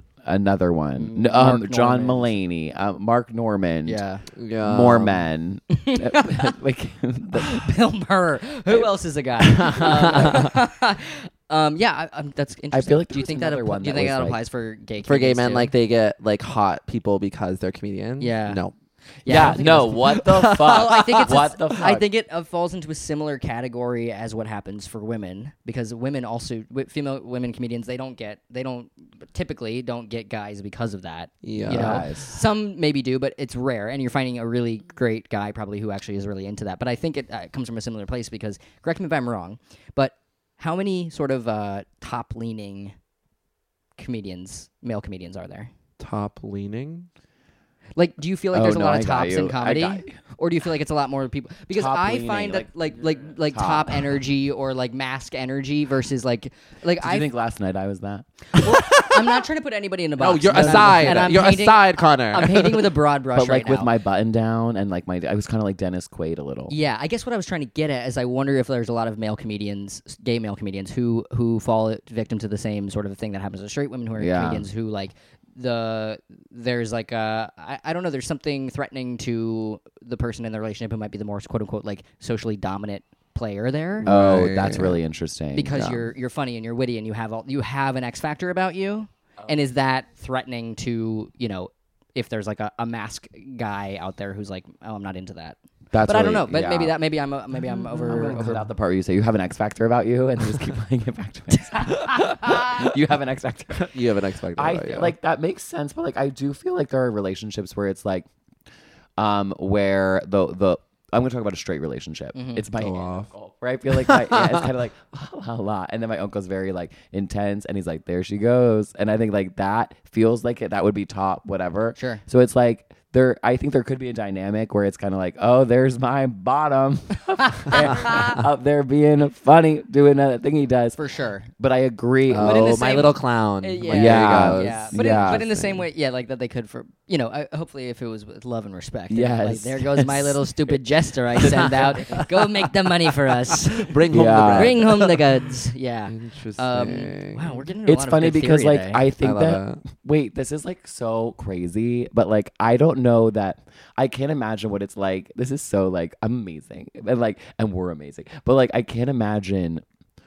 No, Mark John Normand. Mulaney, Mark Normand. Yeah. Yeah. More men. Like Bill Burr. Who else is a guy? Yeah, that's interesting. I feel like do you there think was that another one do you that think was that like- applies for gay For gay comedians men, too? like they get like hot people because they're comedians. Yeah. No. I yeah, don't think no. it's- What the fuck? Well, I think it's what the fuck? I think it falls into a similar category as what happens for women because women also female women comedians they don't typically don't get guys because of that. Yeah. You know, Yes. some maybe do, but it's rare. And you're finding a really great guy probably who actually is really into that. But I think it comes from a similar place because correct me if I'm wrong, but how many sort of top leaning male comedians are there? Top leaning. Like, do you feel like Oh, there's a no, lot I of got tops you. in I comedy, got you. or do you feel like it's a lot more people? Because Top I leaning, find that like top. top energy or like mask energy versus like Did I you think last night I was that? I'm not trying to put anybody in a Oh, box. you're but aside. and I'm You're painting- aside, Connor. I'm painting with a broad brush But like right with now. my button down and like I was kind of like Dennis Quaid a little. Yeah, I guess what I was trying to get at is I wonder if there's a lot of gay male comedians who fall victim to the same sort of thing that happens to straight women who are Yeah. comedians who like there's like I don't know, there's something threatening to the person in the relationship who might be the more quote unquote like socially dominant player there. Oh, Right. that's really interesting. Because Yeah. you're funny and you're witty and you have an X factor about you, and is that threatening to if there's like a mask guy out there who's like, oh, I'm not into that. That's But I don't really- know. But yeah. maybe I'm over. Cut out the part where you say you have an X factor about you, and just keep playing it back to me. You have an X factor. You have an X factor. I about feel you. like that makes sense, but like I do feel like there are relationships where it's like, where the I'm gonna talk about a straight relationship. It's my Go off. uncle, where I feel like my aunt is kind of like la la, and then my uncle's very like intense, and he's like, there she goes, and I think like that feels like that would be top whatever. Sure. So it's like. I think there could be a dynamic where it's kind of like, oh, there's my bottom up there being funny, doing that thing he does. For sure. But I agree. But in the my same- little clown. Yeah, Like, yeah, there he goes. yeah. Yeah. But in the same way, yeah, like that they could for hopefully if it was with love and respect. Yes. Like, there goes my little stupid jester I send out. Go make the money for us. Bring home Yeah. the bread. Bring home the goods. Yeah. Interesting. Wow, we're getting into a It's lot of funny good because theory like today. I think I that love it. wait, this is like so crazy, but like I don't know that I can't imagine what it's like. This is so like I'm amazing. And we're amazing. But like I can't imagine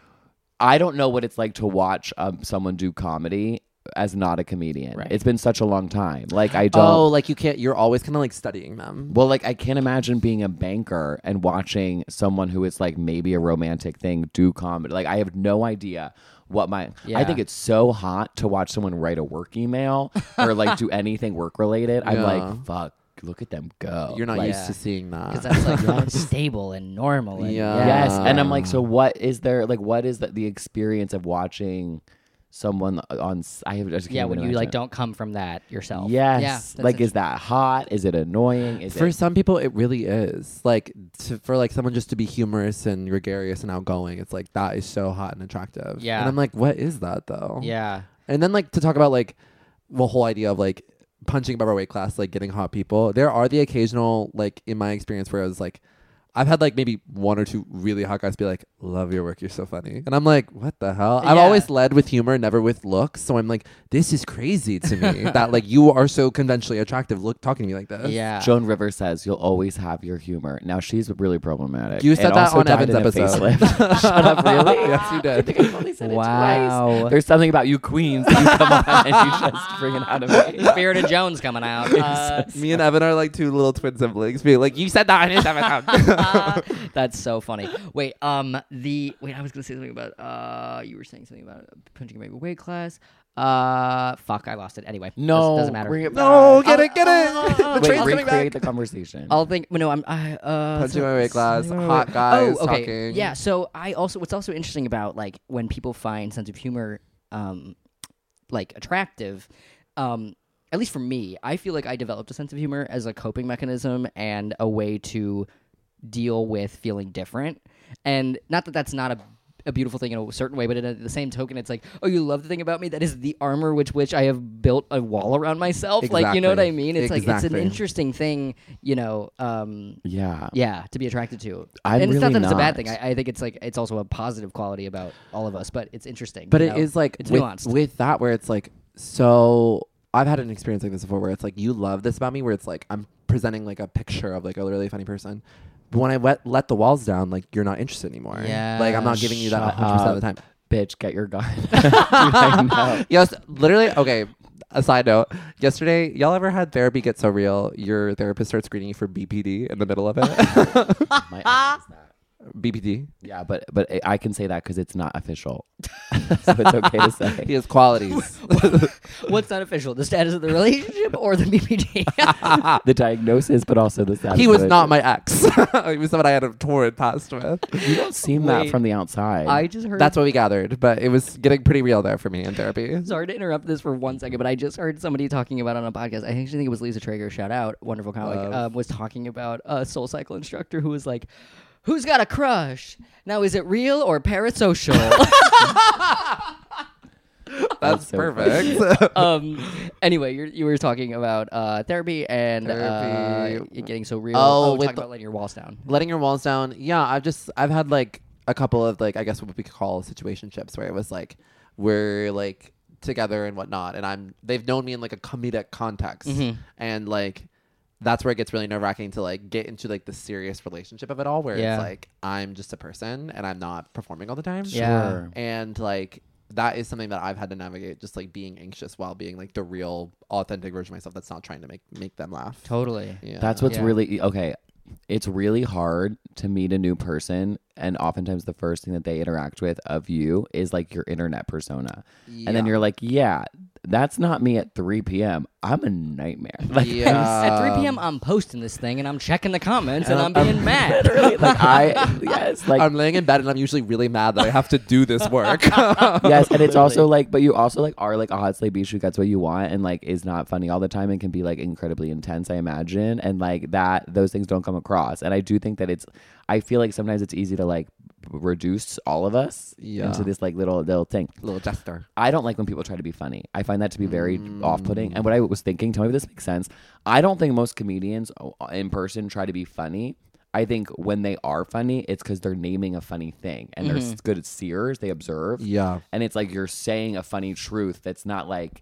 I don't know what it's like to watch someone do comedy as not a comedian. Right. It's been such a long time. Like I don't Oh, like you can't. You're always kind of like studying them. Well, like I can't imagine being a banker and watching someone who is like maybe a romantic thing do comedy. Like I have no idea what I Yeah. think it's so hot to watch someone write a work email or like do anything work related. I'm Yeah. like, fuck, look at them go. You're not Like, used to seeing that. because that's like stable and normal. And, Yeah. Yes, and I'm like, so what is there? Like, what is the experience of watching someone on? I just can't Yeah, even when you imagine. like don't come from that yourself. Yes, Yeah, that's like is that hot? Is it annoying? Is For it? some people, it really is. Like for like someone just to be humorous and gregarious and outgoing, it's like that is so hot and attractive. Yeah. And I'm like, what is that though? Yeah. And then like to talk about like the whole idea of like punching above our weight class, like getting hot people. There are the occasional like in my experience where I was like, I've had like maybe one or two really hot guys be like, love your work, you're so funny. And I'm like, what the hell? I've Yeah. always led with humor, never with looks. So I'm like, this is crazy to me that like you are so conventionally attractive. Look, talking to me like this. Yeah. Joan Rivers says you'll always have your humor. Now she's really problematic. You said And that also on died Evan's in a episode. facelift. Shut up, really? Yes, you did. I think I probably said it Wow. twice. There's something about you queens that you come on and you just bring it out of me. Spirit of Jones coming out. Me and Evan are like two little twin siblings being like, you said that on his episode. That's so funny. Wait, I was gonna say something about you were saying something about punching maybe weight class. Fuck, I lost it. Anyway, No, doesn't matter. bring it No, back. get it. The Wait, train's coming recreate back. the conversation. I'll think. No, I'm. Punching my weight class, hot guys Oh, okay. talking. Yeah. So what's also interesting about like when people find sense of humor, like attractive, at least for me, I feel like I developed a sense of humor as a coping mechanism and a way to deal with feeling different. And not that that's not a beautiful thing in a certain way, but in the same token, it's like, oh, you love the thing about me? That is the armor which I have built a wall around myself. Like, you know what I Exactly. mean? It's like, it's an Exactly. interesting thing, Yeah. yeah, to be attracted to. I'm And it's not really that it's a bad not. thing. I think it's like, it's also a positive quality about all of us, but it's interesting. But you it know? is like it's with, nuanced. with that where it's like, so I've had an experience like this before where it's like, you love this about me, where it's like, I'm presenting like a picture of like a really funny person. But when I let the walls down, like you're not interested anymore. Yeah. Like I'm not giving you that Shut 100% of the time. Bitch, get your gun. Dude, I know. Yes, literally. Okay. A side note. Yesterday, y'all ever had therapy get so real? Your therapist starts screening you for BPD in the middle of it. My aunt does that. BPD. Yeah, but I can say that because it's not official, so it's okay to say. He has qualities. What's not official? The status of the relationship or the BPD? The diagnosis, but also the status. He was of it. not my ex. He was someone I had a torrid past with. You don't seem that Wait. from the outside. I just heard. That's what we gathered, but it was getting pretty real there for me in therapy. Sorry to interrupt this for 1 second, but I just heard somebody talking about it on a podcast. I actually think it was Lisa Traeger, shout out, wonderful comic, Love. was talking about a Soul Cycle instructor who was like, who's got a crush? Now, is it real or parasocial? That's so perfect. Anyway, you were talking about therapy and Therapy. it getting so real. Oh, Talk with about letting your walls down. Letting your walls down. Yeah, I've had like a couple of like, I guess what we could call situationships where it was like we're like together and whatnot, and they've known me in like a comedic context, and like that's where it gets really nerve-wracking to like get into like the serious relationship of it all, where Yeah. it's like I'm just a person and I'm not performing all the time. Yeah. Sure. And like that is something that I've had to navigate, just like being anxious while being like the real authentic version of myself that's not trying to make them laugh. Totally. Yeah. That's what's Yeah. really okay. It's really hard to meet a new person, and oftentimes the first thing that they interact with of you is like your internet persona. And then you're like, yeah, that's not me at 3 p.m. I'm a nightmare. Like, At 3 p.m., I'm posting this thing and I'm checking the comments and I'm being mad. like I'm laying in bed and I'm usually really mad that I have to do this work. yes, and it's also like, but you also like are like a hot slay beach who gets what you want and like is not funny all the time and can be like incredibly intense, I imagine, and like that those things don't come across. And I do think that I feel like sometimes it's easy to like reduce all of us into this like little thing. Little jester. I don't like when people try to be funny. I find that to be very off-putting. And what I was thinking, tell me if this makes sense. I don't think most comedians in person try to be funny. I think when they are funny, it's because they're naming a funny thing and they're good seers. They observe. Yeah. And it's like you're saying a funny truth that's not like,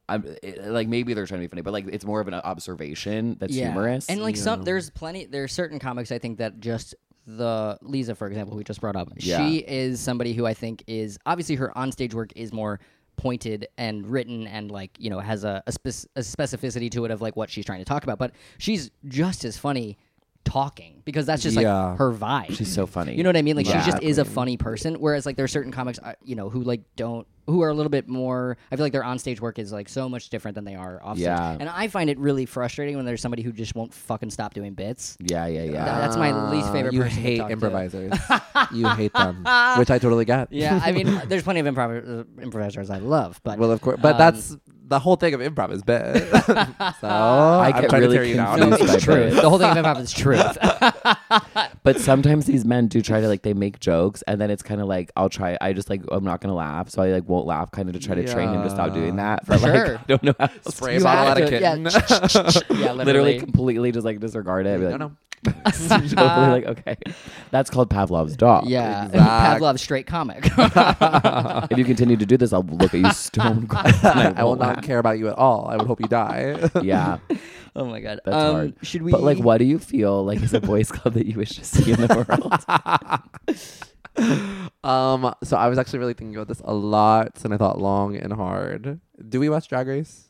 like maybe they're trying to be funny, but like it's more of an observation that's humorous. And like there's certain comics I think that just Lisa, for example, who we just brought up. Yeah. She is somebody who I think is obviously her onstage work is more pointed and written and like, you know, has a specificity to it of like what she's trying to talk about, but she's just as funny talking because that's just like her vibe. She's so funny. You know what I mean? Like she just is a funny person. Whereas like there are certain comics, you know, who like who are a little bit more. I feel like their onstage work is like so much different than they are offstage. Yeah. And I find it really frustrating when there's somebody who just won't fucking stop doing bits. Yeah. That's my least favorite. You person to hate talk to. improvisers. You hate them, which I totally get. Yeah, I mean, there's plenty of improvisers I love, but Well, of course, but that's the whole thing of improv is bit. So I'm get trying really to tear you down. no, confused. it's truth. The whole thing of improv is truth. But sometimes these men do try to like they make jokes and then it's kind of like I just like I'm not gonna laugh, so I like won't laugh, kind of to try to train him to stop doing that. But like Sure. I don't know how else Spray to a bottle at a do it. kitten. Yeah, Literally completely just like disregard it. Be like, No. Hopefully, like, okay, that's called Pavlov's dog. Yeah, Exact. Pavlov's straight comic. If you continue to do this, I'll look at you stone cold. I will not care about you at all. I would hope you die. Yeah, Oh my god, that's hard. Should we? But like, what do you feel like is a boys' club that you wish to see in the world? So I was actually really thinking about this a lot, and I thought long and hard. Do we watch Drag Race?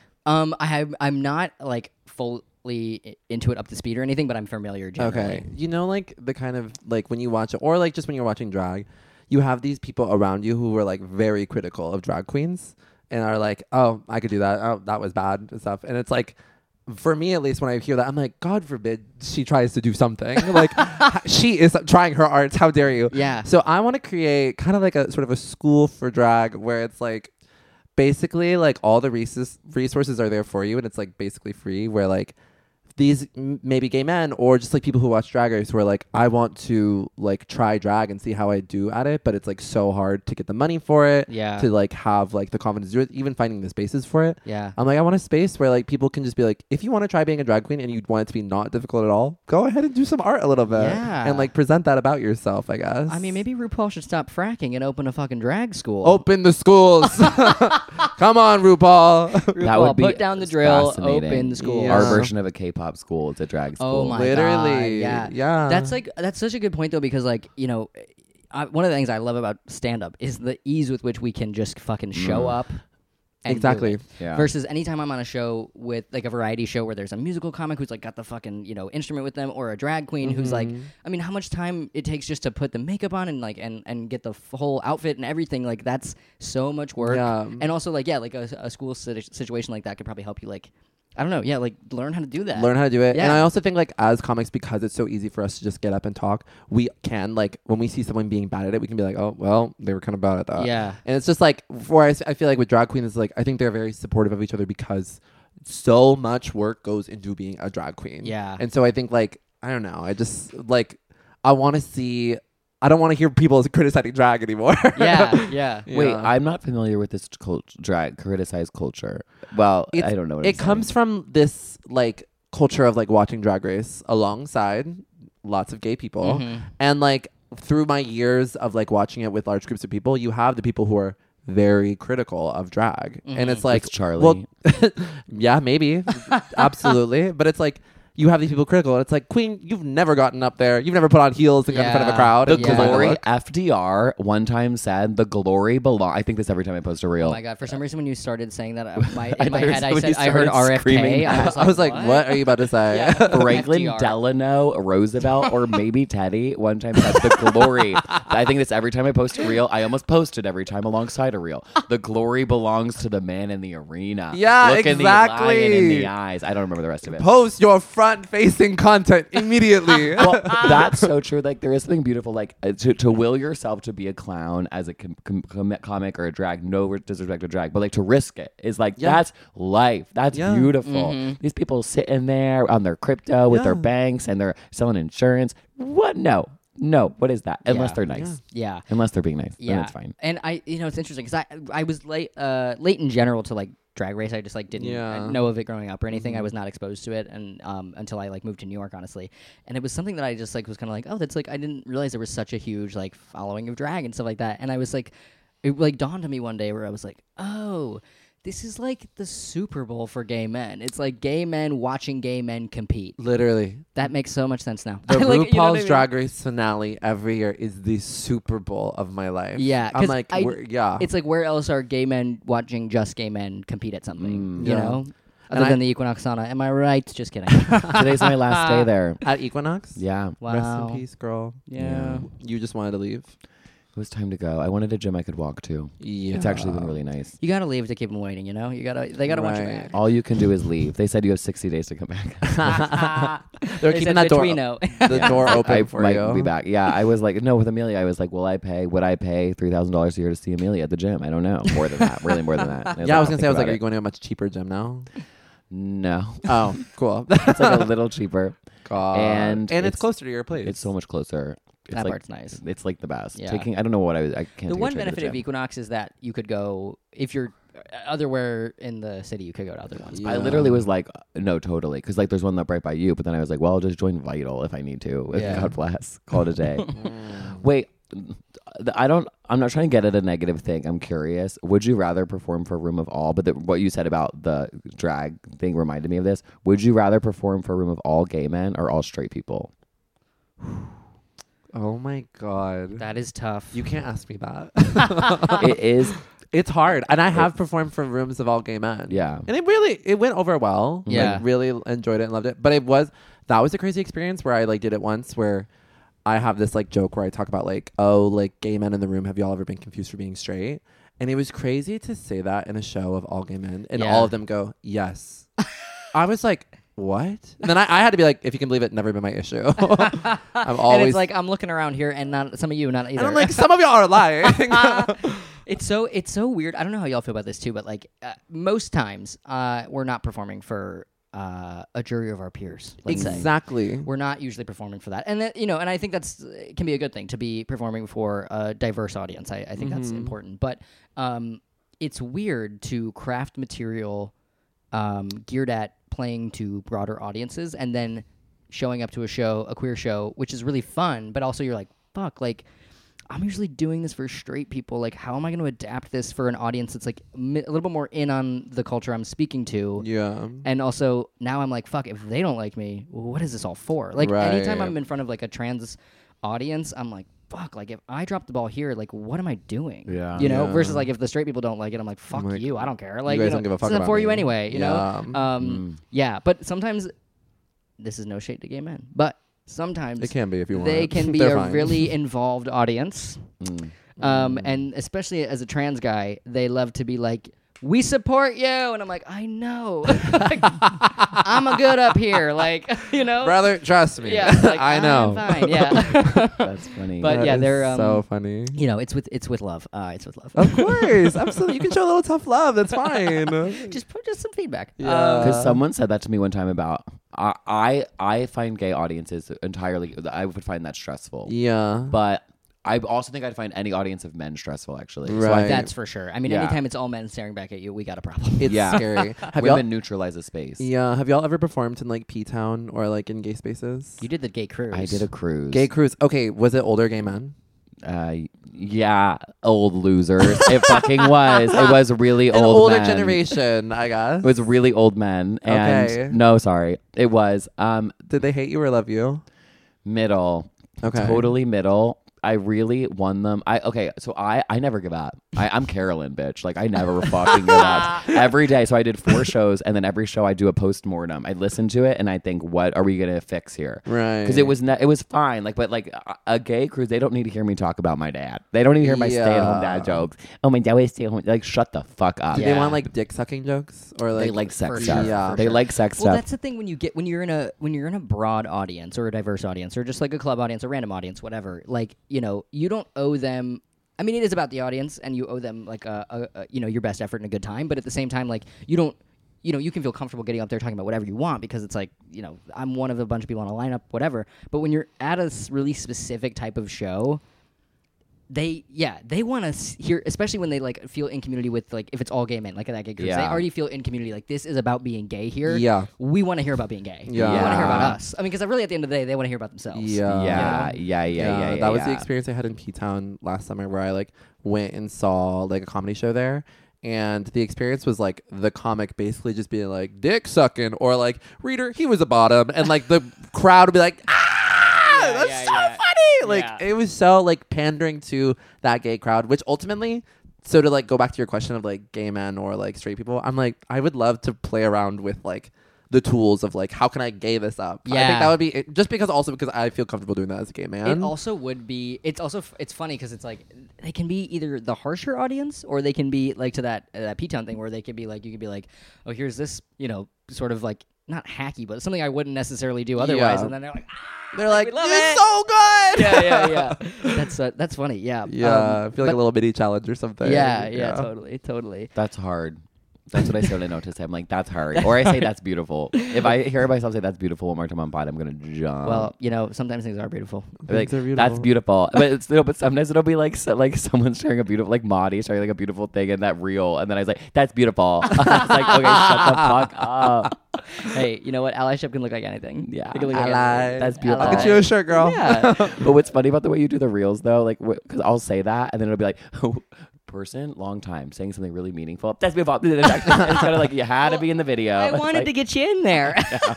I'm not like fully into it up to speed or anything, but I'm familiar generally. Okay. You know, like the kind of like when you watch it, or like just when you're watching drag, you have these people around you who are like very critical of drag queens and are like, oh, I could do that. Oh, that was bad and stuff. And it's like, for me at least, when I hear that, I'm like, God forbid she tries to do something. Like, she is trying her arts. How dare you? Yeah. So I want to create kind of like a sort of a school for drag where it's like, basically like all the resources are there for you and it's like basically free, where like these maybe gay men or just like people who watch Drag Race who are like, I want to like try drag and see how I do at it, but it's like so hard to get the money for it, Yeah. to like have like the confidence to do it, even finding the spaces for it. Yeah. I'm like, I want a space where like people can just be like, if you want to try being a drag queen and you want it to be not difficult at all, go ahead and do some art a little bit. Yeah. And like present that about yourself, I guess. I mean, maybe RuPaul should stop fracking and open a fucking drag school. open the schools. Come on, RuPaul. RuPaul, That would be put down the drill, fascinating. open the school. Yeah. Our version of a K-pop school. It's a drag school. Oh my Literally, god, yeah. That's such a good point though, because like, you know, one of the things I love about stand up is the ease with which we can just fucking show up. And do Exactly. it. Yeah. Versus anytime I'm on a show with like a variety show where there's a musical comic who's like got the fucking, you know, instrument with them, or a drag queen who's like, I mean, how much time it takes just to put the makeup on and like and get the whole outfit and everything, like that's so much work. Yeah. And also like, yeah, like a school situation like that could probably help you like, I don't know, yeah, like learn how to do that. Learn how to do it. Yeah. And I also think like as comics, because it's so easy for us to just get up and talk, we can like when we see someone being bad at it, we can be like, oh well, they were kind of bad at that. Yeah. And it's just like I feel like with drag queens, like I think they're very supportive of each other because so much work goes into being a drag queen. Yeah. And so I think like I don't know, I just like I want to see. I don't want to hear people criticizing drag anymore. Yeah, yeah. Wait, Yeah. I'm not familiar with this drag criticized culture. Well, I don't know what It comes from this like culture of like watching Drag Race alongside lots of gay people, Mm-hmm. and like through my years of like watching it with large groups of people, you have the people who are very critical of drag, and it's like It's Charlie. Well, yeah, maybe, absolutely, but it's like you have these people critical. And it's like, Queen, you've never gotten up there. You've never put on heels and got in front of a Yeah. crowd. The and designed a glory, look. FDR one time said, the glory belong. I think this every time I post a reel. Oh my god! For some reason, when you started saying that, in my I head, I when you said I heard started screaming RFK. I was like, what are you about to say? Yeah. Franklin FDR. Delano Roosevelt or maybe Teddy one time said the glory. I think this every time I post a reel. I almost post it every time alongside a reel. The glory belongs to the man in the arena. Yeah, Looking exactly. the lion in the eyes. I don't remember the rest of it. Post your front-facing content immediately. Well, that's so true. Like there is something beautiful, like to will yourself to be a clown as a comic or a drag. No disrespect to drag, but like to risk it is like that's life. That's Yeah. beautiful. These people sitting there on their crypto with their Yeah. banks and they're selling insurance. What? No. What is that? Unless Yeah. they're nice. Yeah. Unless they're being nice. Then Yeah, it's fine. And it's interesting because I was late in general to like drag race. I just like didn't know of it growing up or anything. I was not exposed to it and until I like moved to New York, honestly. And it was something that I just like was kind of like, oh, that's like I didn't realize there was such a huge like following of drag and stuff like that. And I was like, it like dawned on me one day where I was like, oh, this is like the Super Bowl for gay men. It's like gay men watching gay men compete. Literally. That makes so much sense now. The Like, you know what RuPaul's I mean? Drag Race finale every year is the Super Bowl of my life. Yeah, I'm 'cause like, yeah. It's like where else are gay men watching just gay men compete at something? You Yeah. know, And other than the Equinox Sauna. Am I right? Just kidding. Today's my last day there. At Equinox? Yeah. Wow. Rest in peace, girl. Yeah. You just wanted to leave? It was time to go. I wanted a gym I could walk to. Yeah. It's actually been really nice. You gotta leave to keep them waiting. You know, they gotta want you Right. back. All you can do is leave. They said you have 60 days to come back. They're They keeping said that door, Between-o. the door open I for might you. be back. Yeah, I was like, no, with Amelia, I was like, would I pay $3,000 a year to see Amelia at the gym? I don't know. More than that. Really more than that. Yeah, I was going to say, "I'll think are you about going to a much cheaper gym now? it." No. Oh, cool. It's like a little cheaper. God. And it's it's- closer to your place. It's so much closer. It's That like, part's nice. It's like the best. Yeah. I don't know what I can't The take a one train to benefit the of gym. Equinox is that you could go if you're otherwhere in the city. You could go to other ones. Yeah. I literally was like, no, totally. Because like there's one up right by you. But then I was like, well, I'll just join Vital if I need to. Yeah. God bless. Call it a day. Wait, I'm not trying to get at a negative thing. I'm curious. Would you rather perform for a room of all? But what you said about the drag thing reminded me of this. Would you rather perform for a room of all gay men or all straight people? Oh my God. That is tough. You can't ask me that. It is. It's hard. And I have performed for rooms of all gay men. Yeah. And it went over well. Yeah. Like, really enjoyed it and loved it. But that was a crazy experience where I like did it once where I have this like joke where I talk about like, oh, like gay men in the room. Have y'all ever been confused for being straight? And it was crazy to say that in a show of all gay men and Yeah. all of them go, yes. I was like, what? And then I had to be like, if you can believe it, never been my issue. I'm and always it's like I'm looking around here, and not some of you, not either. and I'm like, some of y'all are lying. It's so weird. I don't know how y'all feel about this too, but like most times, we're not performing for a jury of our peers. Let's say. Exactly. We're not usually performing for that, and that, and I think that's it can be a good thing to be performing for a diverse audience. I think that's important, but it's weird to craft material geared at playing to broader audiences, and then showing up to a queer show, which is really fun, but also you're like, fuck, like I'm usually doing this for straight people. Like, how am I going to adapt this for an audience that's like a little bit more in on the culture I'm speaking to? Yeah. And also now I'm like, fuck, if they don't like me, well, what is this all for? Like anytime I'm in front of like a trans audience, I'm like, fuck, like if I drop the ball here, like what am I doing? Yeah. You know, Yeah. versus like if the straight people don't like it, I'm like, fuck like, you, I don't care. Like, guys don't give a fuck this isn't about for you me. anyway, you Yeah. know? Yeah, but sometimes this is no shade to gay men, but sometimes It can be if you want. they can be They're a fine. really involved audience. Mm. And especially as a trans guy, they love to be like, we support you. And I'm like, I know. I'm a good up here. Like, you know? Brother, trust me. Yeah. Like, I know. I'm fine. Yeah. That's funny. But yeah, That they're is so funny. it's with love. It's with love. Of course, absolutely. You can show a little tough love. That's fine. just some feedback. Yeah. Because someone said that to me one time about I find gay audiences entirely. I would find that stressful. Yeah. But I also think I'd find any audience of men stressful. Actually, So I Right. think That's for sure. I mean, Yeah. anytime it's all men staring back at you, we got a problem. It's Yeah. scary. Have y'all? women neutralize a space. Yeah. Have y'all ever performed in like P Town or like in gay spaces? You did the gay cruise. I did a cruise. Gay cruise. Okay. Was it older gay men? Yeah, old losers. It fucking was. It was really An old older men. generation, I guess. It was really old men. And Okay. no, sorry. It was Did they hate you or love you? middle. Okay. Totally middle. I really won them. So I never give up. I'm Carolyn, bitch. Like I never fucking give up. Every day. So I did 4 shows, and then every show I do a postmortem. I listen to it and I think, what are we gonna fix here? Right. Because it was fine. Like, but like a gay cruise, they don't need to hear me talk about my dad. They don't need to hear my stay-at-home dad jokes. Oh, my dad was stay-at-home. Like, shut the fuck up. Do they want like dick sucking jokes or like They like sex For stuff. sure, Yeah. for They sure. like sex Well, stuff. that's the thing when you're in a broad audience or a diverse audience or just like a club audience, a random audience, whatever. Like, you don't owe them. I mean, it is about the audience, and you owe them like a your best effort and a good time. But at the same time, like you don't. You can feel comfortable getting up there talking about whatever you want because it's like, I'm one of a bunch of people on a lineup, whatever. But when you're at a really specific type of show, they want to hear, especially when they like feel in community with like if it's all gay men, like at that gay cruise, they Yeah. already feel in community. Like this is about being gay here. Yeah. We want to hear about being gay. Yeah. We want to hear about Yeah. us. I mean, because really at the end of the day, they want to hear about themselves. Yeah. Yeah. That was the experience I had in P-Town last summer where I like went and saw like a comedy show there. And the experience was like the comic basically just being like dick sucking or like reader, he was a bottom. And like the crowd would be like, that's so funny. Like Yeah. it was so like pandering to that gay crowd, which ultimately, so to like go back to your question of like gay men or like straight people, I'm like, I would love to play around with like the tools of like how can I gay this up? I think Yeah. that would be just because I feel comfortable doing that as a gay man. It also would be. It's also. It's funny because it's like they can be either the harsher audience or they can be like to that P-Town thing where they could be like you could be like, oh, here's this sort of like not hacky but something I wouldn't necessarily do otherwise, Yeah. and then they're like, They're like, we love you're it." so good. yeah. That's funny. Yeah. Yeah, I feel like but- a little mini challenge or something. Yeah. Totally. That's hard. That's what I started to notice. I'm like, that's hard. Or I say that's beautiful. If I hear myself say that's beautiful one more time on pod, I'm gonna jump. Well, sometimes things are beautiful. I'll be like, Things are that's beautiful. But sometimes it'll be like like someone's sharing a beautiful, like Maudie sharing like a beautiful thing in that reel, and then I was like, that's beautiful. I was like, okay, shut the fuck up. Hey, you know what? Allyship can look like anything. Yeah. It can look like Ally. anything. That's beautiful. I'll get you a shirt, girl. Yeah. But what's funny about the way you do the reels though, like, because I'll say that, and then it'll be like, person, long time, saying something really meaningful. That's beautiful. It's kind of like you had to be in the video. I It's wanted like- to get you in there.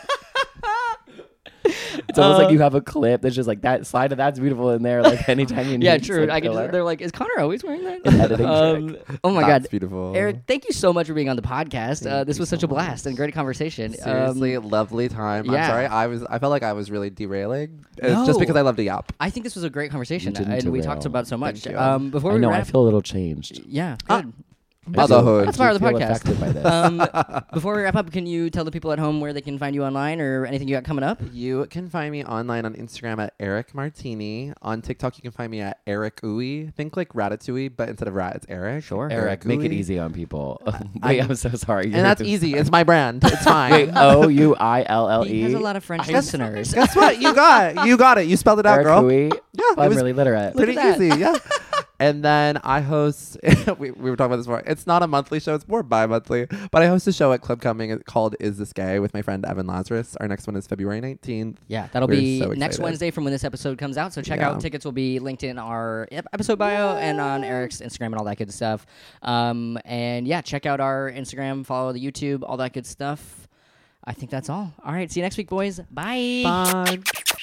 It's almost like you have a clip that's just like that slide of that's beautiful in there. Like anytime you need. Yeah, true. some I can. filler. They're like, is Connor always wearing that? Editing Oh my That's god, beautiful. Eric, thank you so much for being on the podcast. Thank This you was such so a blast and great conversation. Seriously, lovely time. yeah. I'm sorry. I felt like I was really derailing. It's No. just because I love to yap. I think this was a great conversation, You didn't and we derail. talked about so much. Thank you. Before I we know. wrap, I feel a little changed. yeah, good. Motherhood. That's part of the I feel podcast. affected by this. Before we wrap up, can you tell the people at home where they can find you online or anything you got coming up? You can find me online on Instagram at Eric Martini. On TikTok, you can find me at Eric Uwe. Think like Ratatouille, but instead of rat, it's Eric. Sure. Eric, make it Uwe. easy on people. Wait, I'm so sorry. And that's easy. It's my brand. It's fine. Wait, OUILLE. He has a lot of French listeners. Guess what? You got it. You spelled it out, Eric girl. Hui. Yeah, Well, it I'm was really literate. pretty Look at that. easy. Yeah. And then I host. we were talking about this before. It's not a monthly show. It's more bi-monthly. But I host a show at Club Cumming called Is This Gay with my friend Evan Lazarus. Our next one is February 19th. Yeah, that'll We're be so next excited. Wednesday from when this episode comes out. So check Yeah. out. Tickets will be linked in our episode bio and on Eric's Instagram and all that good stuff. And yeah, check out our Instagram, follow the YouTube, all that good stuff. I think that's all. All right, see you next week, boys. Bye. Bye.